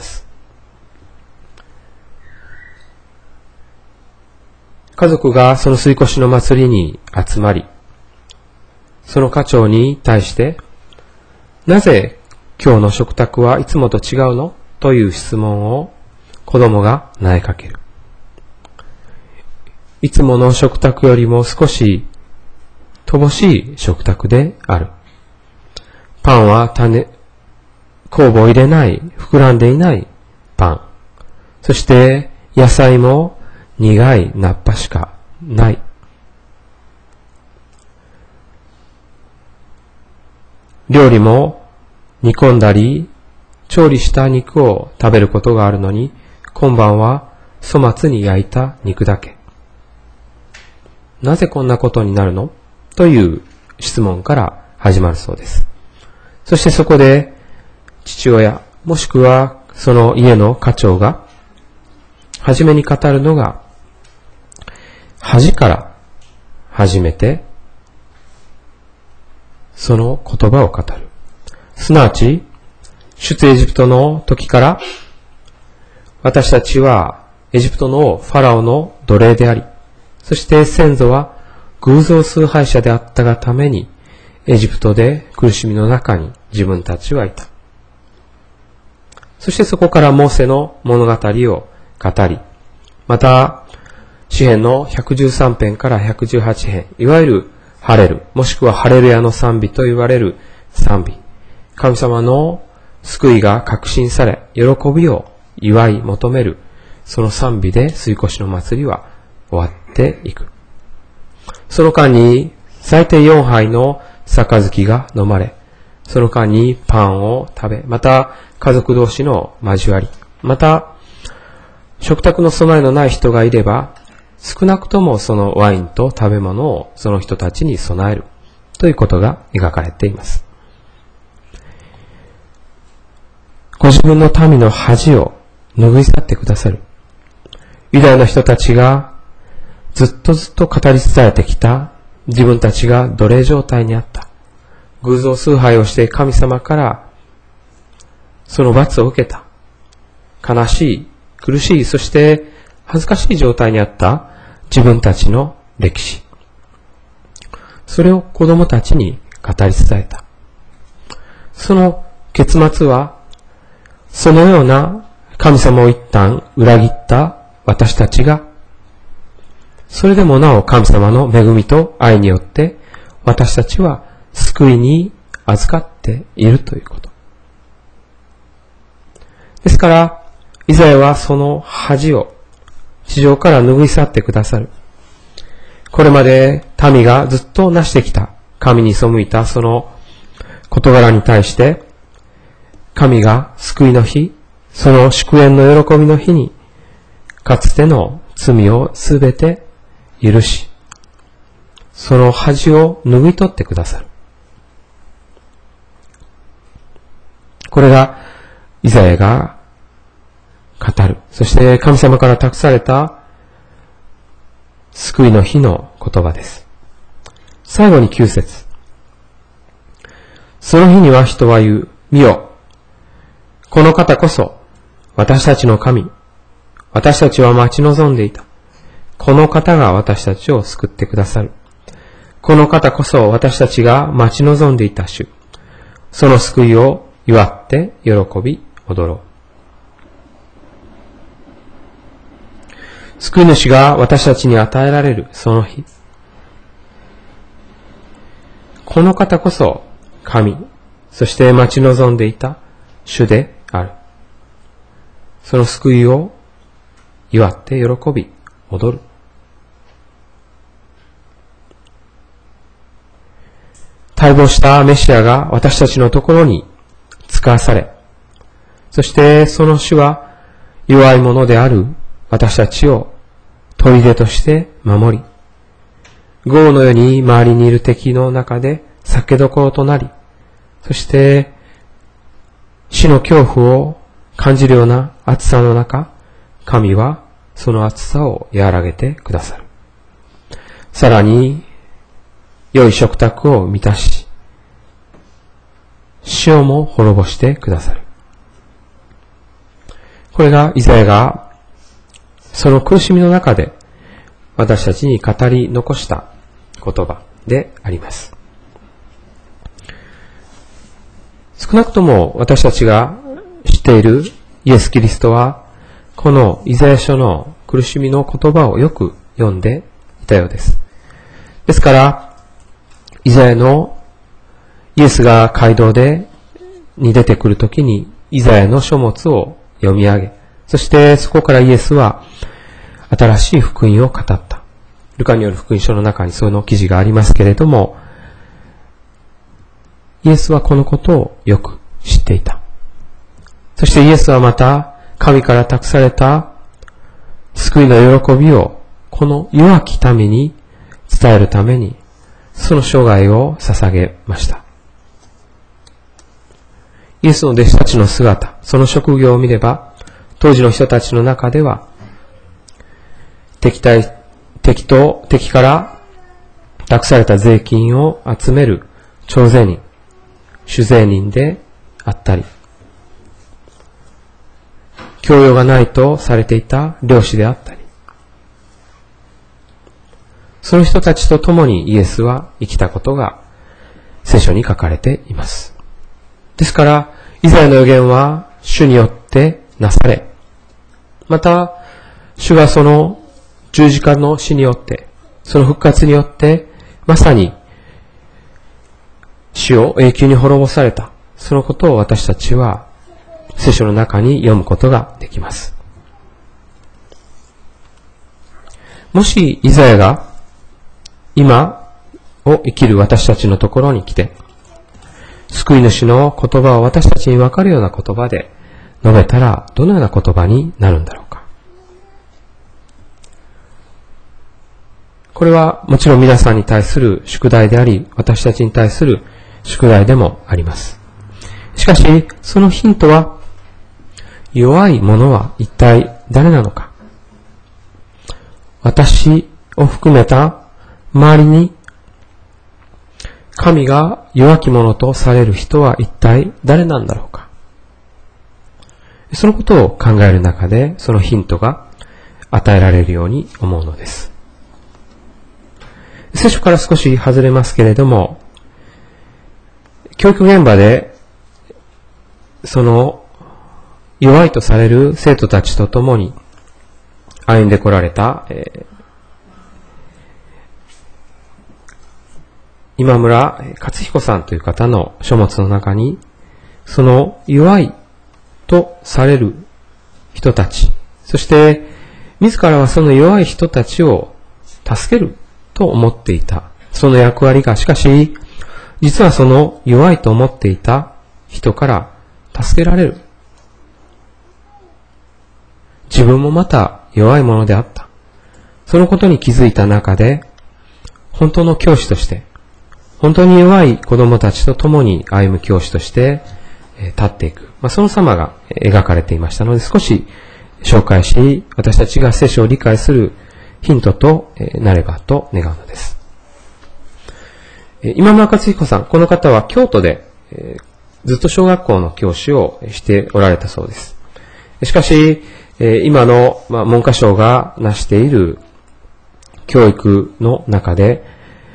家族がその水越の祭りに集まり、その家長に対して、なぜ今日の食卓はいつもと違うのという質問を子供が投げかける。いつもの食卓よりも少し乏しい食卓である。パンは種、酵母を入れない、膨らんでいないパン。そして野菜も苦い菜っぱしかない。料理も煮込んだり調理した肉を食べることがあるのに、今晩は粗末に焼いた肉だけ。なぜこんなことになるのという質問から始まるそうです。そしてそこで父親もしくはその家の家長がはじめに語るのが、恥から始めてその言葉を語る。すなわち出エジプトの時から私たちはエジプトのファラオの奴隷であり、そして先祖は偶像崇拝者であったがためにエジプトで苦しみの中に自分たちはいた。そしてそこからモーセの物語を語り、また詩編のひゃくじゅうさん編からひゃくじゅうはち編、いわゆるハレル、もしくはハレルヤの賛美と言われる賛美、神様の救いが確信され、喜びを祝い求めるその賛美で水越の祭りは終わっていく。その間に最低よんはいの杯が飲まれ、その間にパンを食べ、また家族同士の交わり、また食卓の備えのない人がいれば、少なくともそのワインと食べ物をその人たちに備えるということが描かれています。ご自分の民の恥を拭い去ってくださる。ユダヤの人たちがずっとずっと語り伝えてきた自分たちが奴隷状態にあった。偶像崇拝をして神様からその罰を受けた。悲しい、苦しい、そして恥ずかしい状態にあった自分たちの歴史。それを子供たちに語り伝えた。その結末は、そのような神様を一旦裏切った私たちが、それでもなお神様の恵みと愛によって私たちは救いに預かっているということ。ですから、イザヤはその恥を地上から拭い去ってくださる。これまで民がずっとなしてきた神に背いたその事柄に対して、神が救いの日、その祝宴の喜びの日に、かつての罪をすべて許し、その恥を拭い取ってくださる。これがイザヤが語る。そして神様から託された救いの日の言葉です。最後にきゅう節。その日には人は言う。見よ。この方こそ私たちの神。私たちは待ち望んでいた。この方が私たちを救ってくださる。この方こそ私たちが待ち望んでいた主。その救いを祝って喜び踊ろう。救い主が私たちに与えられるその日。この方こそ神、そして待ち望んでいた主である。その救いを祝って喜び踊る。待望したメシアが私たちのところに使わされ、そしてその主は弱いものである私たちを砦として守り、豪雨のように周りにいる敵の中で酒どころとなり、そして死の恐怖を感じるような暑さの中、神はその暑さを和らげてくださる。さらに良い食卓を満たし、死をも滅ぼしてくださる。これがイザヤがその苦しみの中で私たちに語り残した言葉であります。 少なくとも私たちが知っているイエス・キリストは、このイザヤ書の苦しみの言葉をよく読んでいたようです。ですから、イザヤのイエスが街道でに出てくるときに、イザヤの書物を読み上げ、そしてそこからイエスは新しい福音を語った。ルカによる福音書の中にその記事がありますけれども、イエスはこのことをよく知っていた。そしてイエスはまた神から託された救いの喜びをこの弱き民に伝えるためにその生涯を捧げました。イエスの弟子たちの姿、その職業を見れば、当時の人たちの中では敵対、敵と敵から託された税金を集める徴税人、主税人であったり、教養がないとされていた漁師であったり、その人たちと共にイエスは生きたことが聖書に書かれています。ですから、イザヤの預言は主によってなされ、また、主がその十字架の死によって、その復活によって、まさに死を永久に滅ぼされた、そのことを私たちは聖書の中に読むことができます。もしイザヤが今を生きる私たちのところに来て、救い主の言葉を私たちに分かるような言葉で述べたら、どのような言葉になるんだろうか。これはもちろん皆さんに対する宿題であり、私たちに対する宿題でもあります。しかし、そのヒントは、弱い者は一体誰なのか。私を含めた周りに、神が弱き者とされる人は一体誰なんだろうか。そのことを考える中で、そのヒントが与えられるように思うのです。聖書から少し外れますけれども、教育現場で、その弱いとされる生徒たちと共に歩んでこられた、えー、今村勝彦さんという方の書物の中に、その弱いとされる人たち、そして自らはその弱い人たちを助けると思っていた。その役割が、しかし、実はその弱いと思っていた人から助けられる。自分もまた弱いものであった。そのことに気づいた中で、本当の教師として、本当に弱い子供たちと共に歩む教師として立っていく。まあ、その様が描かれていましたので、少し紹介し、私たちが聖書を理解するヒントとなればと願うのです。今村勝彦さん、この方は京都でずっと小学校の教師をしておられたそうです。しかし、今の文科省が成している教育の中で、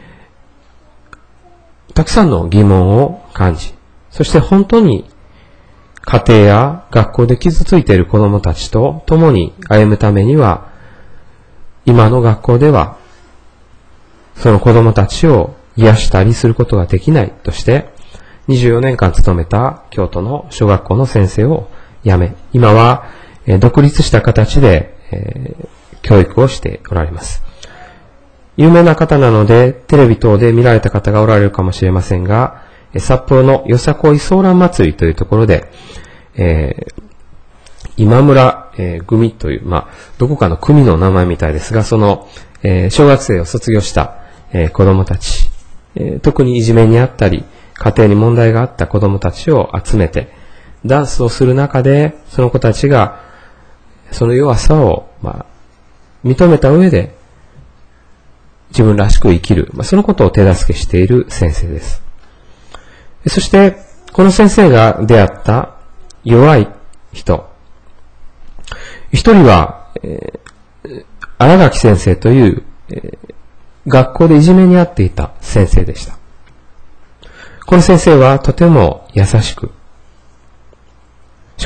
たくさんの疑問を感じ、そして本当に家庭や学校で傷ついている子供たちと共に歩むためには、今の学校では、その子供たちを癒したりすることができないとして、にじゅうよねんかん勤めた京都の小学校の先生を辞め、今は独立した形で、えー、教育をしておられます。有名な方なので、テレビ等で見られた方がおられるかもしれませんが、札幌のよさこいソーラン祭りというところで、えー、今村、えー、組という、まあ、どこかの組の名前みたいですが、その、えー、小学生を卒業した、えー、子供たち、えー、特にいじめにあったり、家庭に問題があった子供たちを集めて、ダンスをする中で、その子たちが、その弱さを、まあ、認めた上で、自分らしく生きる、まあ、そのことを手助けしている先生です。そして、この先生が出会った弱い人。一人は、えー、荒垣先生という、えー、学校でいじめにあっていた先生でした。この先生はとても優しく、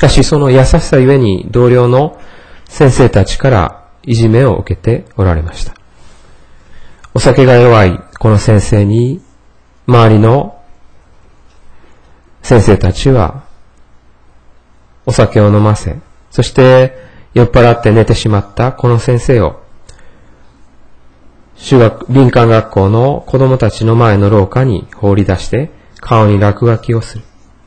かしその優しさゆえに同僚の先生たちからいじめを受けておられました。お酒が弱いこの先生に周りの先生たちはお酒を飲ませ、そして酔っ払って寝てしまったこの先生を中学、林間学校の子供たちの前の廊下に放り出して顔に落書きをする。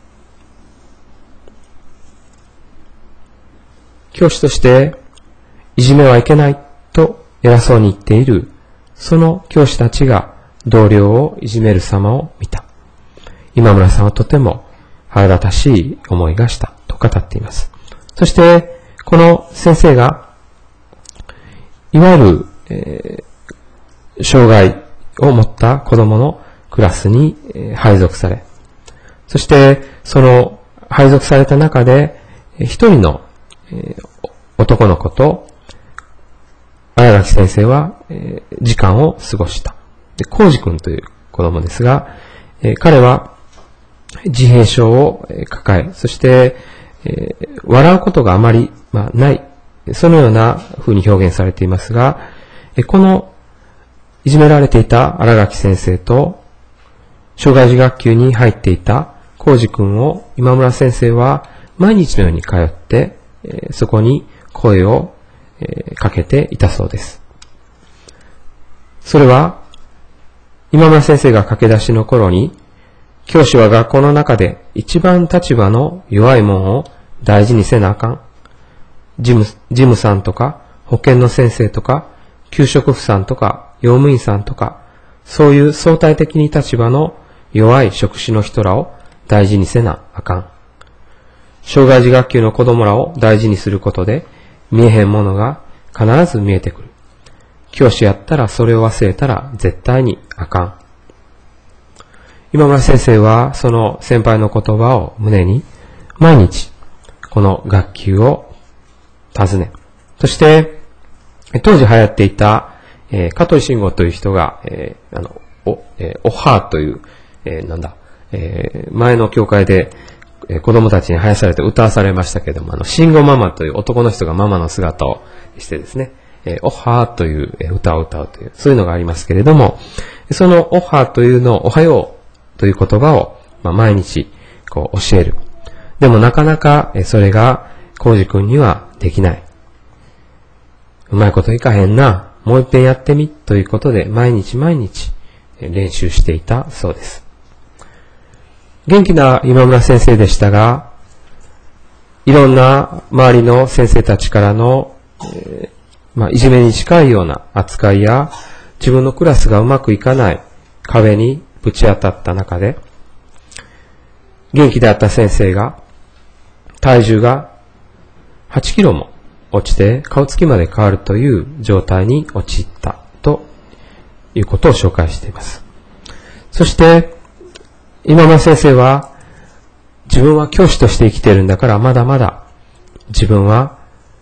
教師としていじめはいけないと偉そうに言っているその教師たちが同僚をいじめる様を見た。今村さんはとても腹立たしい思いがしたと語っています。そしてこの先生がいわゆる、えー、障害を持った子供のクラスに、えー、配属され、そしてその配属された中で一人の、えー、男の子と荒垣先生は、えー、時間を過ごした。で、浩二君という子供ですが、えー、彼は自閉症を抱え、そして、えー、笑うことがあまり、まあ、ない、そのような風に表現されていますが、えー、このいじめられていた荒垣先生と障害児学級に入っていた浩二君を今村先生は毎日のように通って、えー、そこに声をかけていたそうです。それは今村先生が駆け出しの頃に、教師は学校の中で一番立場の弱いもんを大事にせなあかん。事務、事務さんとか保健の先生とか給食婦さんとか用務員さんとか、そういう相対的に立場の弱い職種の人らを大事にせなあかん。障害児学級の子供らを大事にすることで見えへんものが必ず見えてくる。教師やったらそれを忘れたら絶対にあかん。今村先生はその先輩の言葉を胸に毎日この学級を訪ね、そして当時流行っていた、えー、香取慎吾という人が、えー、あのお、えー、おはーという、えー、なんだ、えー、前の教会でえー、子供たちに生やされて歌わされましたけれども、あの、慎吾ママという男の人がママの姿をしてですね、えー、おはーという歌を歌うという、そういうのがありますけれども、そのおはーというのを、おはようという言葉を、まあ、毎日こう教える。でもなかなかそれが浩二君にはできない。うまいこといかへんな、もう一遍やってみということで毎日毎日練習していたそうです。元気な今村先生でしたが、いろんな周りの先生たちからの、えーまあ、いじめに近いような扱いや、自分のクラスがうまくいかない壁にぶち当たった中で、元気であった先生が体重がはちキロも落ちて顔つきまで変わるという状態に陥ったということを紹介しています。そして今村先生は、自分は教師として生きているんだから、まだまだ自分は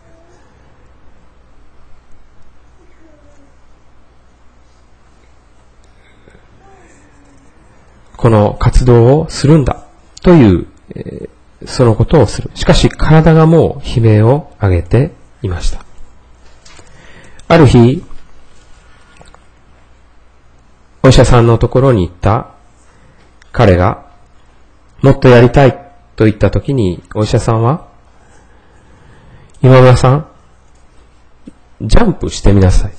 この活動をするんだという、えー、そのことをする。しかし体がもう悲鳴を上げていました。ある日、お医者さんのところに行った彼がもっとやりたいと言ったときに、お医者さんは、今村さん、ジャンプしてみなさい。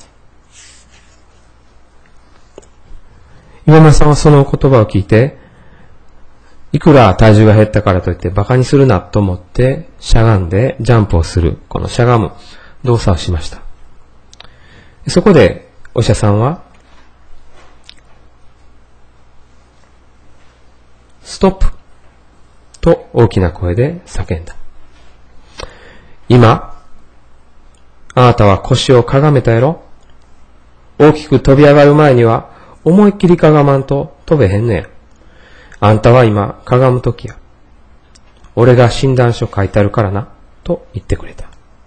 今村さんはその言葉を聞いて、いくら体重が減ったからといってバカにするなと思ってしゃがんでジャンプをする、このしゃがむ動作をしました。そこでお医者さんは、ストップと大きな声で叫んだ。今、あなたは腰をかがめたやろ？大きく飛び上がる前には思いっきりかがまんと飛べへんねや。あんたは今かがむときや。俺が診断書書いてあるからな、と言ってくれた。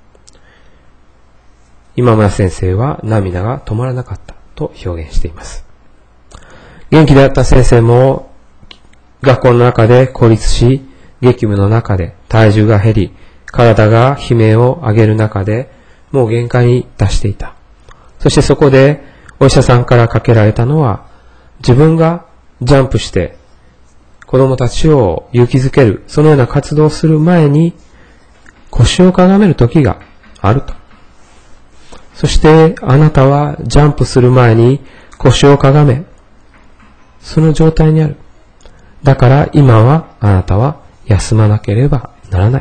今村先生は涙が止まらなかったと表現しています。元気であった先生も学校の中で孤立し、激務の中で体重が減り、体が悲鳴を上げる中で、もう限界に達していた。そしてそこで、お医者さんからかけられたのは、自分がジャンプして、子供たちを勇気づける、そのような活動をする前に、腰をかがめる時があると。そして、あなたはジャンプする前に腰をかがめ、その状態にある。だから今はあなたは休まなければならない。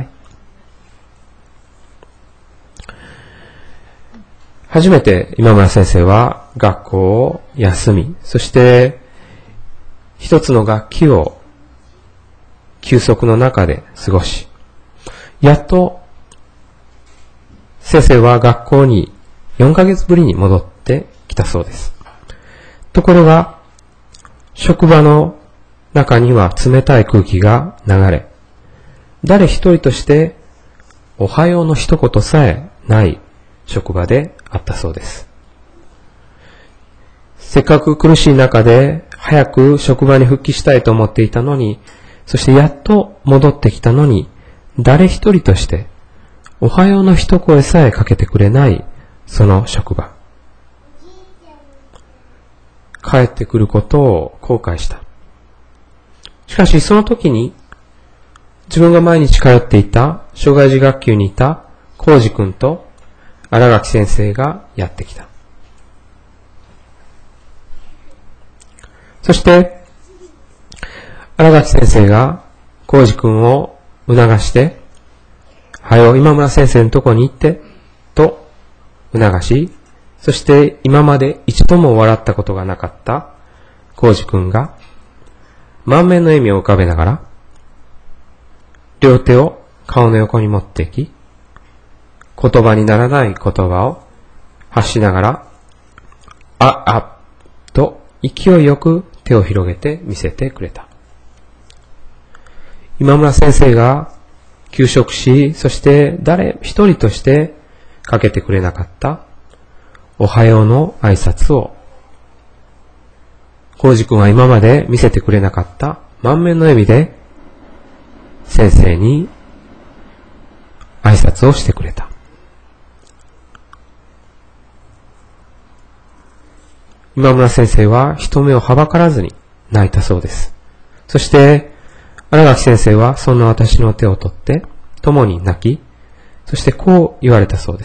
初めて今村先生は学校を休み、そして一つの学期を休息の中で過ごし、やっと先生は学校によんかげつぶりに戻ってきたそうです。ところが、職場の中には冷たい空気が流れ、誰一人としておはようの一言さえない職場であったそうです。せっかく苦しい中で早く職場に復帰したいと思っていたのに、そしてやっと戻ってきたのに、誰一人としておはようの一声さえかけてくれないその職場。帰ってくることを後悔した。しかしその時に自分が毎日通っていた障害児学級にいた浩二君と新垣先生がやってきた。そして新垣先生が浩二君を促して、はよ今村先生のとこに行ってと促し、そして今まで一度も笑ったことがなかった浩二君が満面の笑みを浮かべながら両手を顔の横に持っていき、言葉にならない言葉を発しながら、あ、あ、と勢いよく手を広げて見せてくれた。今村先生が休職し、そして誰一人としてかけてくれなかったおはようの挨拶を、浩二君は今まで見せてくれなかった満面の笑みで先生に挨拶をしてくれた。今村先生は人目をはばからずに泣いたそうです。そして新垣先生はそんな私の手を取って共に泣き、そしてこう言われたそうです。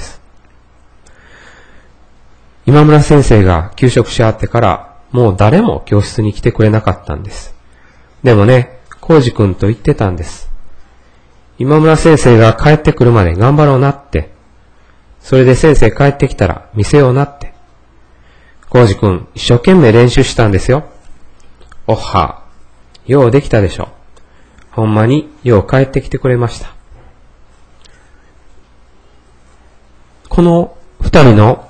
今村先生が休職しあってからもう誰も教室に来てくれなかったんです。でもね、浩二君と言ってたんです。今村先生が帰ってくるまで頑張ろうなって、それで先生帰ってきたら見せようなって。浩二君一生懸命練習したんですよ。おっは、ようできたでしょ。ほんまによう帰ってきてくれました。この二人の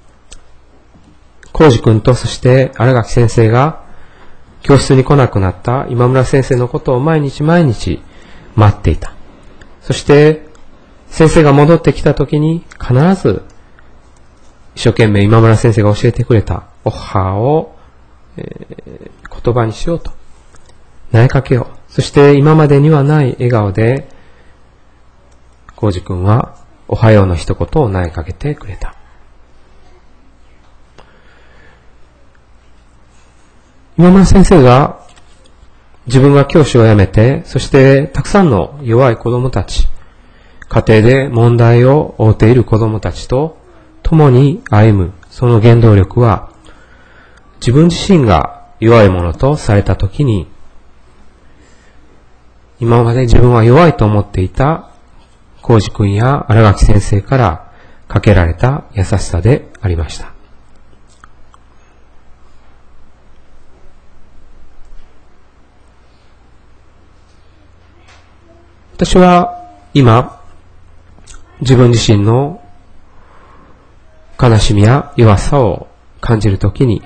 浩二君とそして新垣先生が教室に来なくなった今村先生のことを毎日毎日待っていた。そして先生が戻ってきた時に必ず一生懸命今村先生が教えてくれたおっはを、えー、言葉にしようと投げかけよう。そして今までにはない笑顔で浩二君はおはようの一言を投げかけてくれた。今村先生が自分が教師を辞めて、そしてたくさんの弱い子供たち、家庭で問題を負っている子供たちと共に歩む、その原動力は、自分自身が弱いものとされたときに、今まで自分は弱いと思っていた浩二君や新垣先生からかけられた優しさでありました。私は今、自分自身の悲しみや弱さを感じるときに、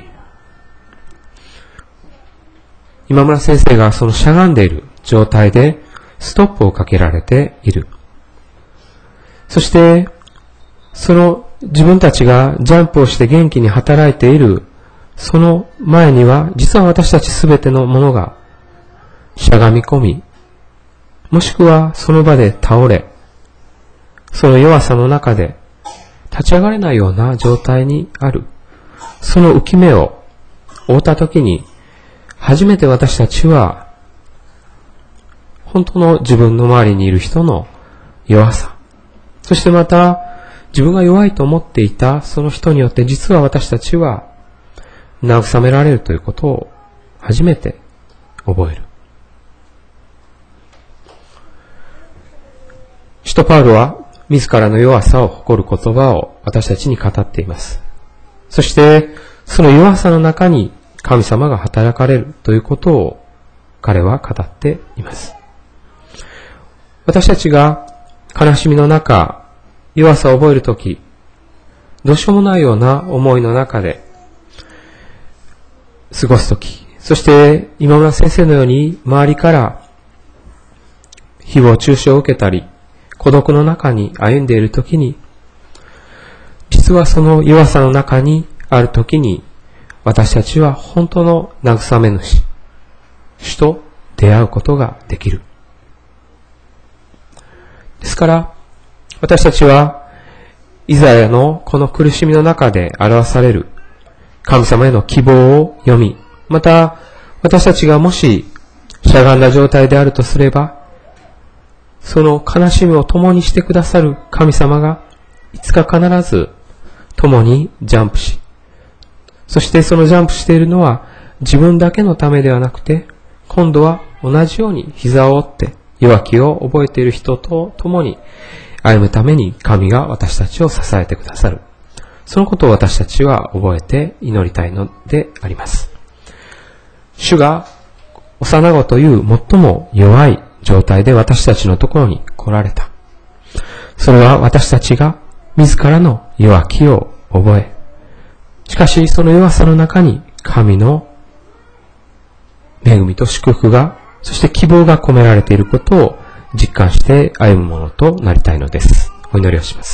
今村先生がそのしゃがんでいる状態でストップをかけられている。そして、その自分たちがジャンプをして元気に働いている、その前には、実は私たちすべてのものがしゃがみ込み、 もしくはその場で倒れ、その弱さの中で立ち上がれないような状態にある。その浮き目を追ったときに、初めて私たちは、本当の自分の周りにいる人の弱さ、そしてまた自分が弱いと思っていたその人によって実は私たちは慰められるということを初めて覚える。使徒パウロは自らの弱さを誇る言葉を私たちに語っています。そしてその弱さの中に神様が働かれるということを彼は語っています。私たちが悲しみの中、弱さを覚えるとき、どうしようもないような思いの中で過ごすとき、そして今村先生のように周りから誹謗中傷を受けたり、孤独の中に歩んでいるときに、実はその弱さの中にあるときに、私たちは本当の慰め主、主と出会うことができる。ですから、私たちは、イザヤのこの苦しみの中で表される神様への希望を読み、また、私たちがもし、しゃがんだ状態であるとすれば、その悲しみを共にしてくださる神様が、いつか必ず共にジャンプし、そしてそのジャンプしているのは自分だけのためではなくて、今度は同じように膝を折って弱気を覚えている人と共に歩むために神が私たちを支えてくださる。そのことを私たちは覚えて祈りたいのであります。主が幼子という最も弱い状態で私たちのところに来られた。それは私たちが自らの弱気を覚え、しかしその弱さの中に神の恵みと祝福が、そして希望が込められていることを実感して歩むものとなりたいのです。お祈りをします。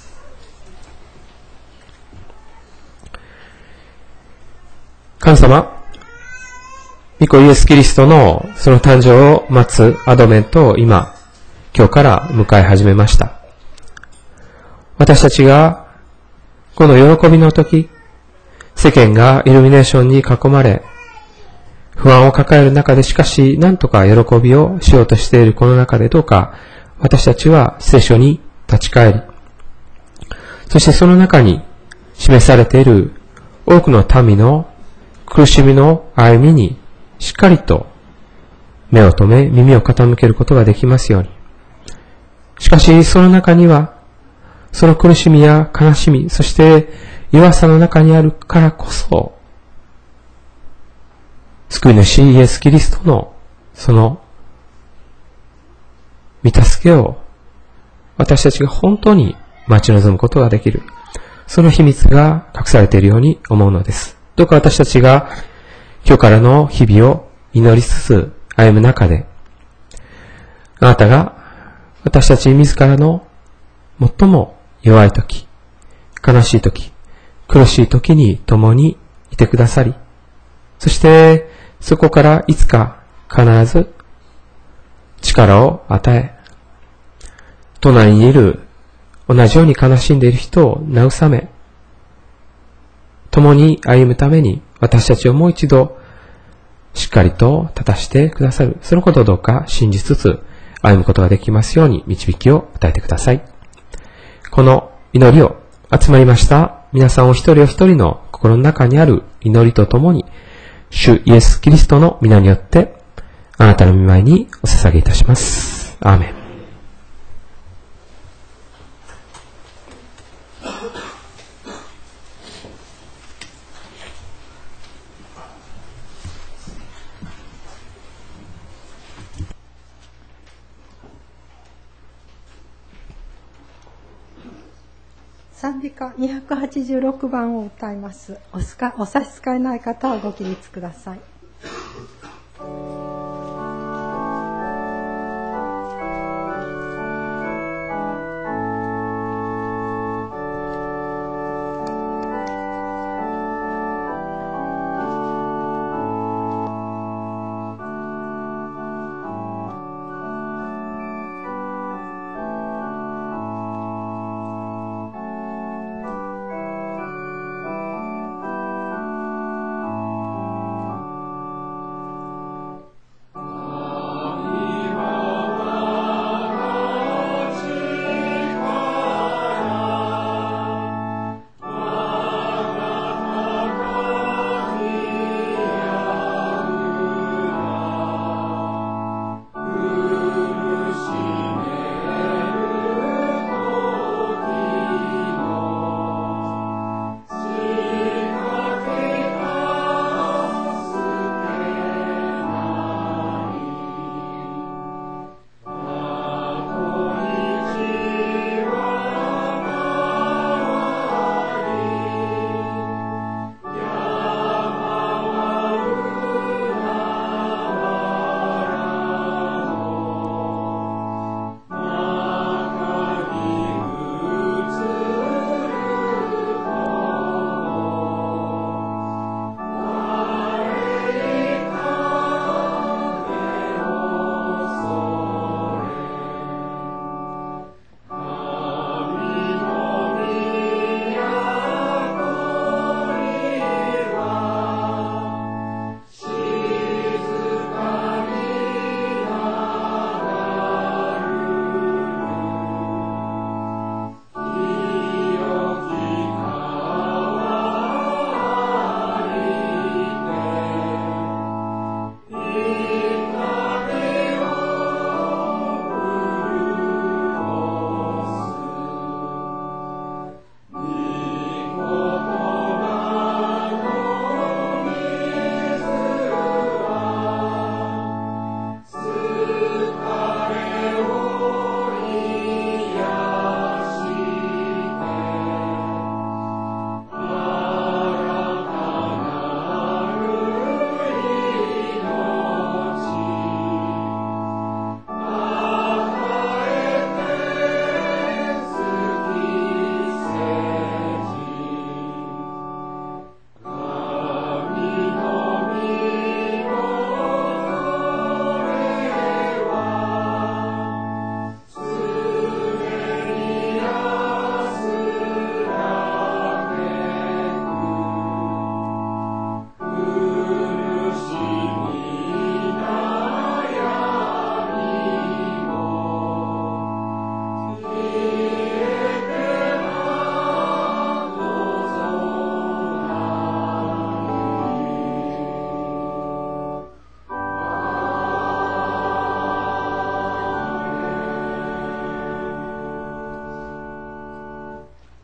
神様、御子イエスキリストのその誕生を待つアドベントを今、今日から迎え始めました。私たちがこの喜びの時、世間がイルミネーションに囲まれ、不安を抱える中でしかし何とか喜びをしようとしているこの中でどうか私たちは聖書に立ち返り、そしてその中に示されている多くの民の苦しみの歩みにしっかりと目を留め耳を傾けることができますように。しかしその中にはその苦しみや悲しみ、そして弱さの中にあるからこそ救い主イエス・キリストのその御助けを私たちが本当に待ち望むことができる。その秘密が隠されているように思うのです。どうか私たちが今日からの日々を祈りつつ歩む中で、あなたが私たち自らの最も弱い時、悲しい時、苦しい時に共にいてくださり、そしてそこからいつか必ず力を与え、隣にいる同じように悲しんでいる人を慰め、共に歩むために私たちをもう一度しっかりと立たしてくださる。そのことをどうか信じつつ歩むことができますように導きを与えてください。この祈りを集まりました皆さんお一人お一人の心の中にある祈りとともに、主イエス・キリストの皆によってあなたの御前にお捧げいたします。アーメン。 賛美歌にひゃくはちじゅうろくばんを歌います。おすかお差し支えない方はご起立ください。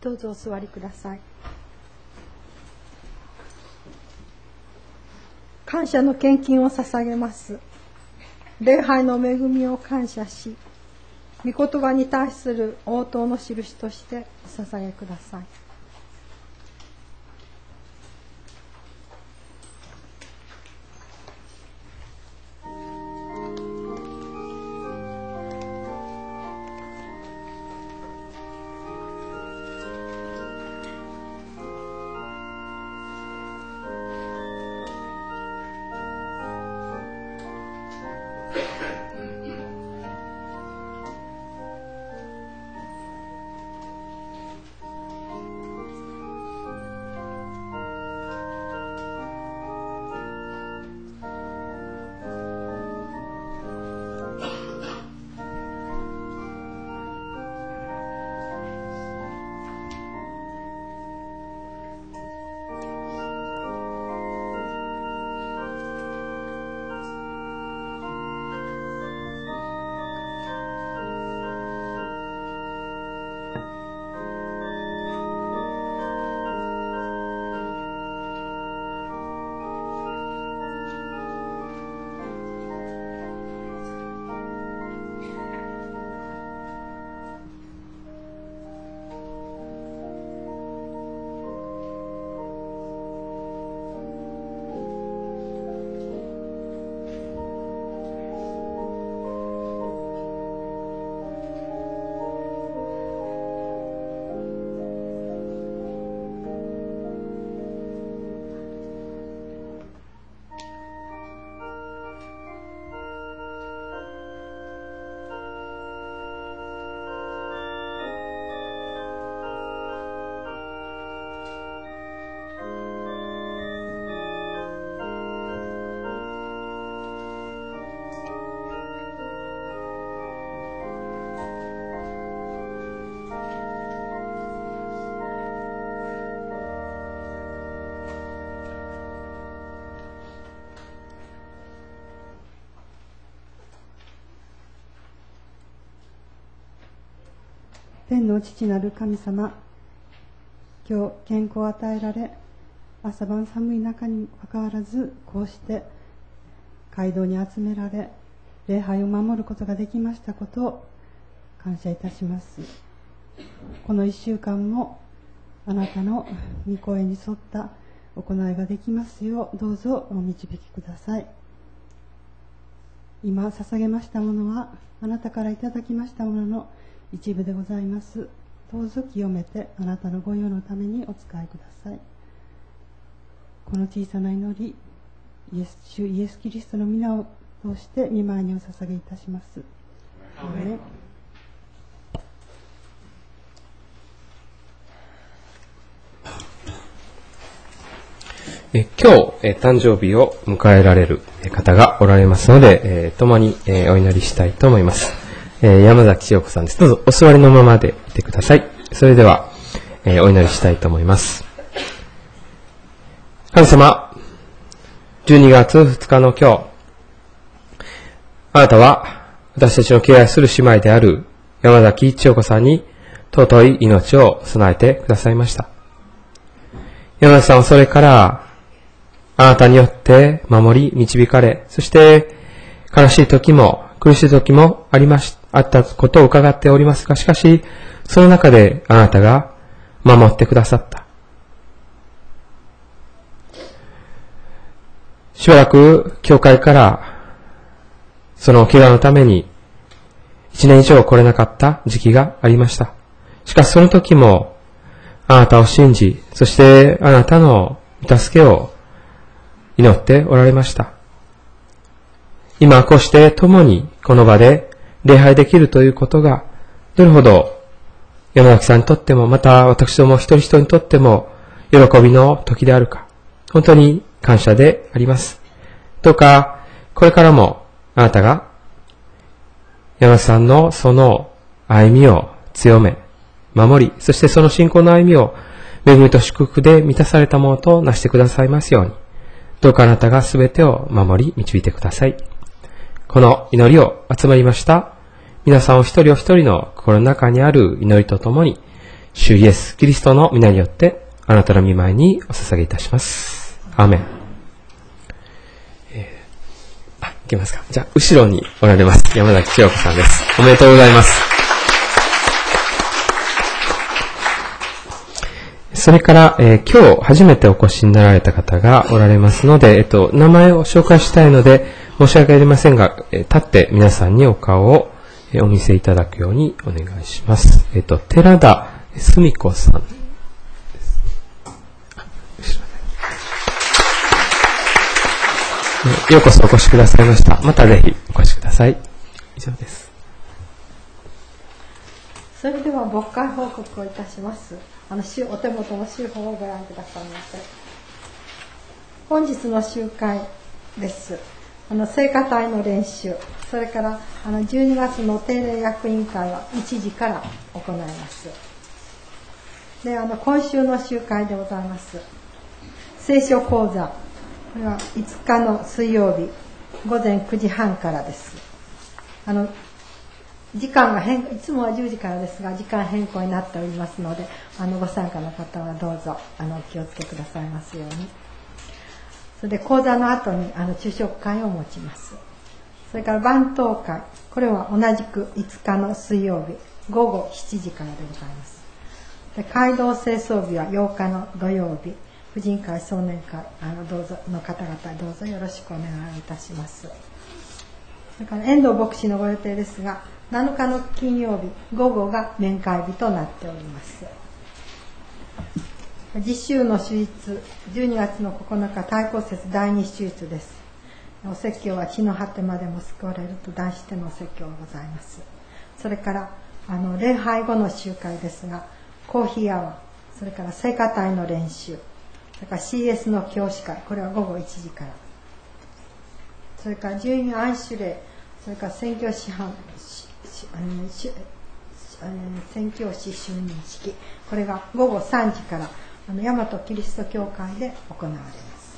どうぞお座りください。感謝の献金を捧げます。礼拝の恵みを感謝し、御言葉に対する応答の印としてお捧げください。天の父なる神様、今日健康を与えられ、朝晩寒い中にもかかわらず、こうして街道に集められ、礼拝を守ることができましたことを感謝いたします。この一週間もあなたの御声に沿った行いができますよう、どうぞお導きください。今捧げましたものは、あなたからいただきましたものの一部でございます。どうぞ清めてあなたのご用のためにお使いください。この小さな祈り、イエス主イエスキリストの皆を通して御前にお捧げいたします。アーメン。 え今日、え誕生日を迎えられる方がおられますので、え共に、えお祈りしたいと思います。え山崎千代子さんです。どうぞお座りのままでいてください。それでは、えお祈りしたいと思います。神様、じゅうにがつふつかの今日、あなたは私たちの敬愛する姉妹である山崎千代子さんに尊い命を備えてくださいました。山崎さんはそれからあなたによって守り導かれ、そして悲しい時も苦しい時もありまし、あったことを伺っておりますが、しかしその中であなたが守ってくださった。しばらく教会からその怪我のために一年以上来れなかった時期がありました。しかしその時もあなたを信じ、そしてあなたの御助けを祈っておられました。今こうして共にこの場で礼拝できるということがどれほど山崎さんにとっても、また私ども一人一人にとっても喜びの時であるか、本当に感謝であります。どうかこれからもあなたが山崎さんのその歩みを強め守り、そしてその信仰の歩みを恵みと祝福で満たされたものとなしてくださいますように、どうかあなたがすべてを守り導いてください。この祈りを集まりました皆さんお一人お一人の心の中にある祈りとともに、 主イエス・キリストの皆によって、あなたの御前にお捧げいたします。アーメン。えー、あ、いけますか。じゃあ、後ろにおられます。山崎千代子さんです。おめでとうございます。それから、えー、今日初めてお越しになられた方がおられますので、えっと、名前を紹介したいので、申し訳ありませんが、えー、立って皆さんにお顔を、えー、お見せいただくようにお願いします。えっと、寺田澄子さんです。後ろで。ようこそお越しくださいました。またぜひお越しください。以上です。 それでは牧会報告をいたします。あのお手元の週報をご覧くださいませ。本日の集会です。あの聖歌隊の練習、それからあのじゅうにがつの定例役員会はいちじから行います。で、あの今週の集会でございます。聖書講座、これはいつかの水曜日ごぜんくじはんからです。あの時間が変、いつもはじゅうじからですが、時間変更になっておりますので、あのご参加の方はどうぞあのお気をつけくださいますように。それで講座の後にあの昼食会を持ちます。それから晩祷会、これは同じくいつかの水曜日ごごしちじからでございます。で、街道清掃日はようかの土曜日、婦人会青年会あのどうぞの方々どうぞよろしくお願いいたします。それから遠藤牧師のご予定ですが、なのかの金曜日午後が面会日となっております。次週の手術、じゅうにがつのここのか対骨節第二手術です。お説教は地の果てまでも救われると題してのお説教がございます。それからあの礼拝後の集会ですが、コーヒーアワー、それから聖歌隊の練習、それから シーエス の教師会、これはごごいちじから、それから十二安守礼、それから宣教師範宣教師就任式、これがごごさんじからあの大和キリスト教会で行われます。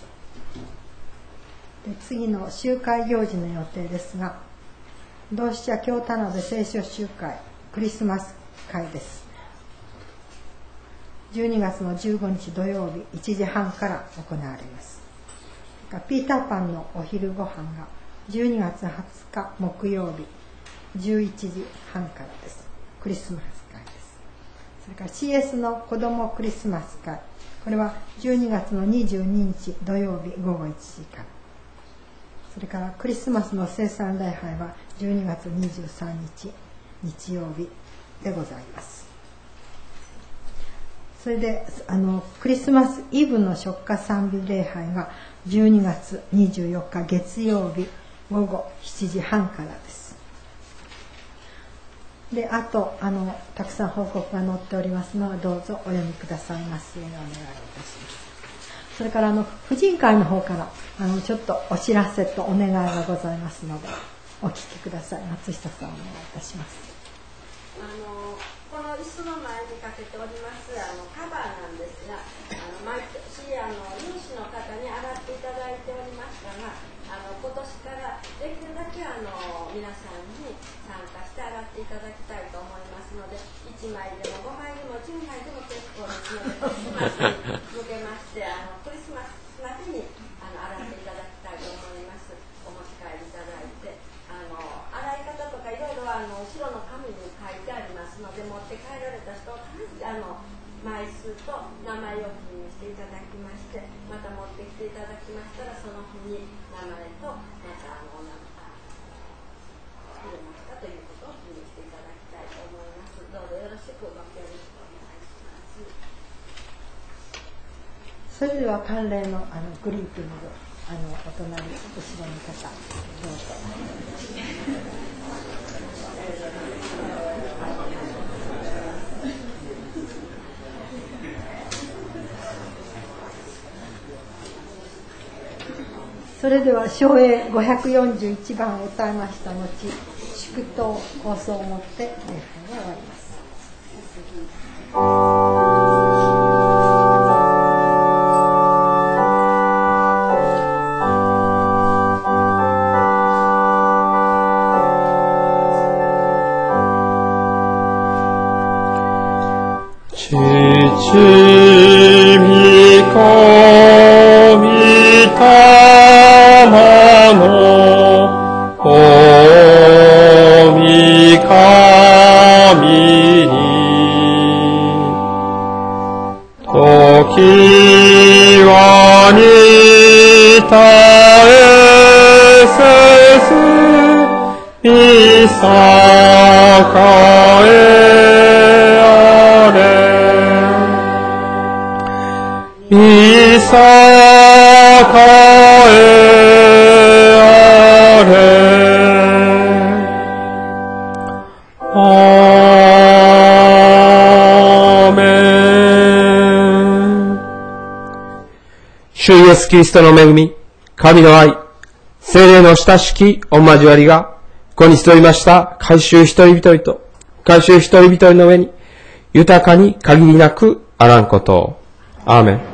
で、次の集会行事の予定ですが、同志社京田辺聖書集会クリスマス会です。じゅうにがつのじゅうごにち土曜日いちじはんから行われます。ピーターパンのお昼ご飯がじゅうにがつはつか木曜日じゅういちじはんからです。クリスマス会です。それから シーエス の子どもクリスマス会、これはじゅうにがつのにじゅうににち土曜日ごごいちじから。それからクリスマスの聖餐礼拝はじゅうにがつにじゅうさんにち日曜日でございます。それであのクリスマスイブの食家賛美礼拝がじゅうにがつにじゅうよっか月曜日ごごしちじはんからです。で、あとあのたくさん報告が載っておりますので、どうぞお読みくださいますようにお願いいたします。それからあの婦人会の方からあのちょっとお知らせとお願いがございますので、お聞きください。松下さんお願いいたします。 あのこの椅子の前にかけておりますあのカバーなんですが、あの毎年あの有志の方に洗っていただいておりましたが、あの今年からできるだけあの皆さんに参加して洗っていただきたいと思いますので、いちまいでもごまいでもじゅうまいでも結構ですので、クリスマスに向けましてあのクリスマスまでにあの洗っていただきたいと思います。お持ち帰りいただいて、あの洗い方とかいろいろあの後ろの紙に書いてありますので、持って帰られた人は必ずあの枚数と名前を記入していただきまして、また持ってきていただきましたら、その日に名前とまたあの名前入れましたということを記入していただきたいと思います。どうぞよろしくご協力お願いします。 それでは関連のあのグリーティング、あのお隣後ろの方どうぞ。それでは唱詠ごひゃくよんじゅういちばんを歌いました後、祝祷構想をもって礼拝が終わります。 主みこみたまのおみかみに時はにたえせずみさかえあれみさかえあれアーメン。主イエスキリストの恵み、神の愛、聖霊の親しき御交わりが、ここに集いました改宗一人一人と、改宗一人一人の上に、豊かに限りなくあらんことを。アーメン。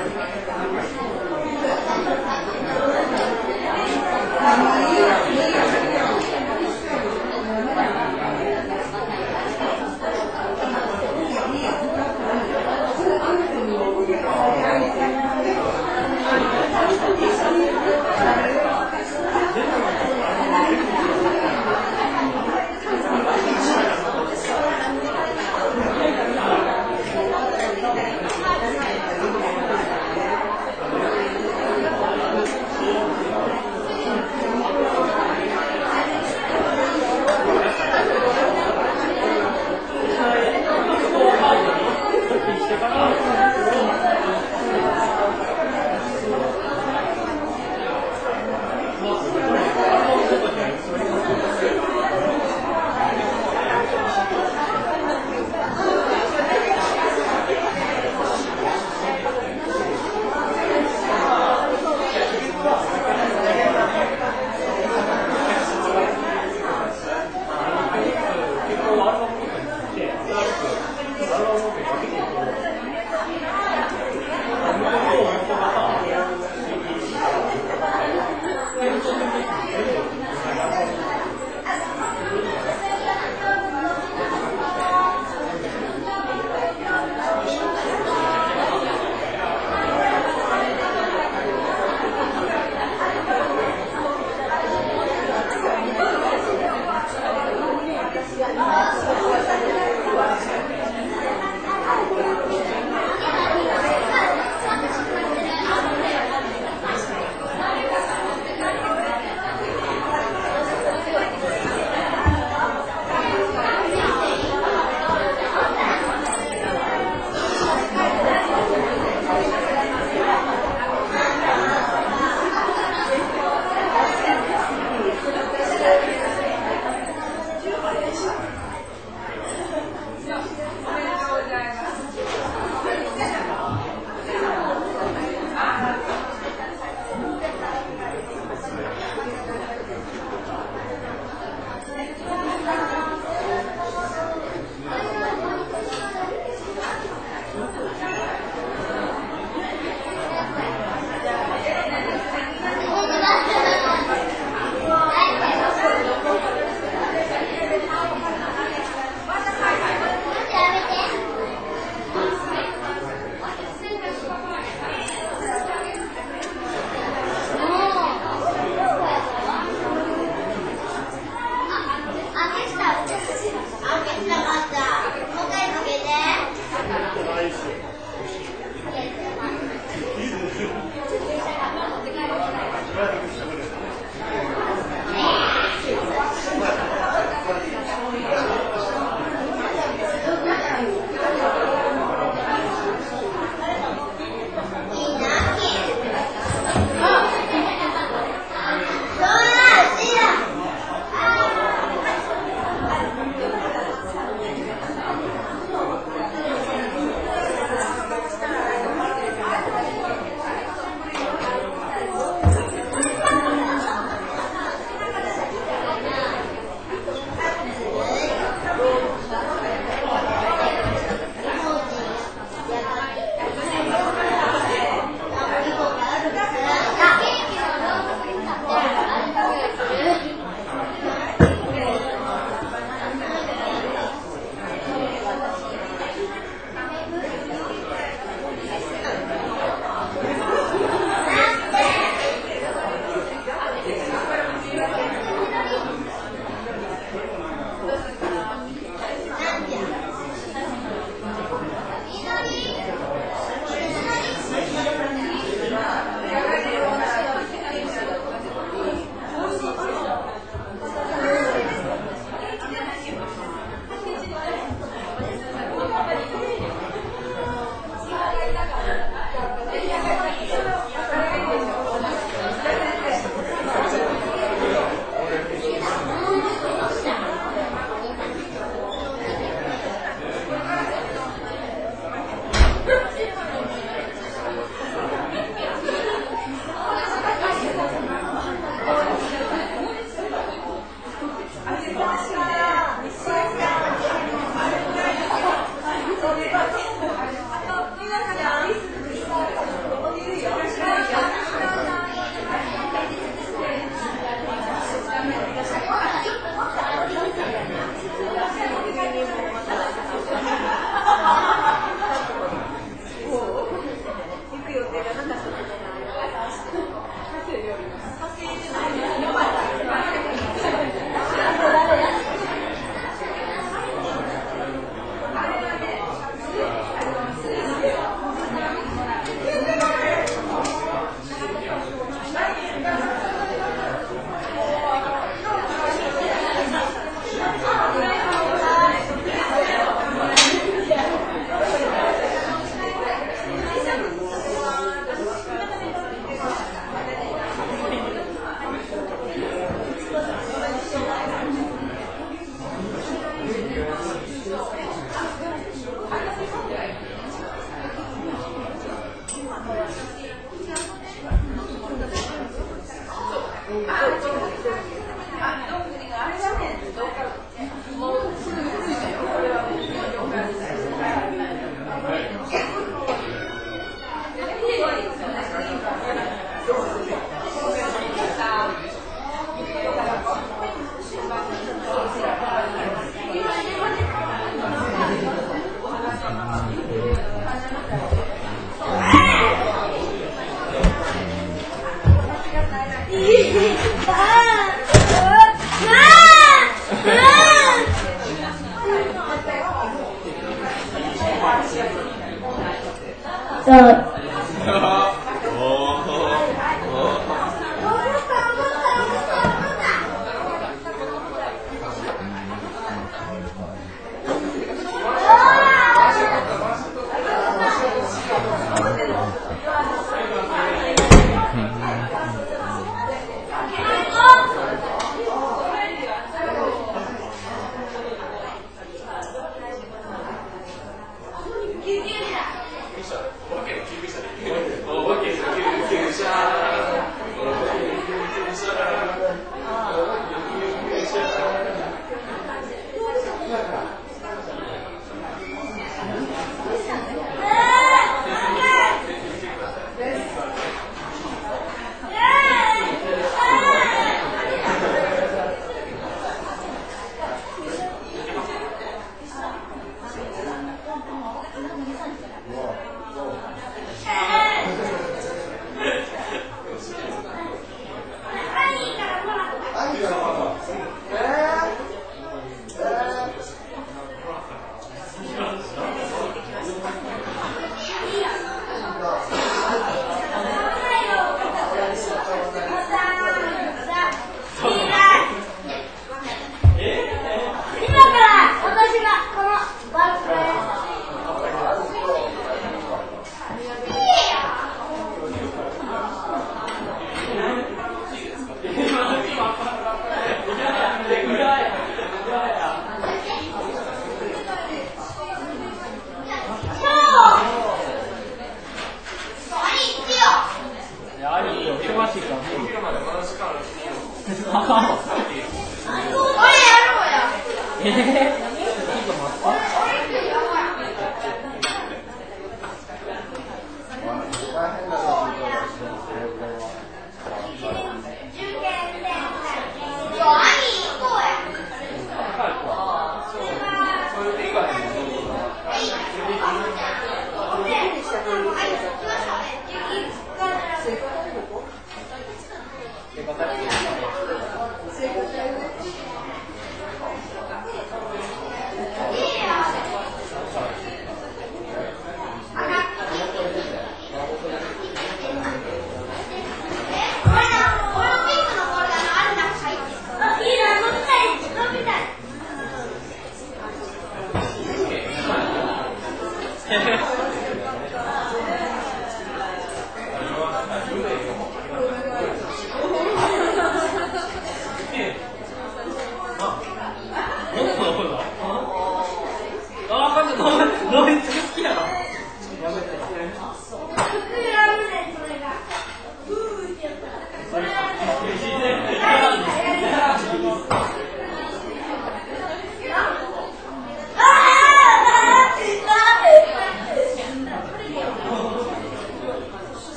「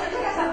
皆さん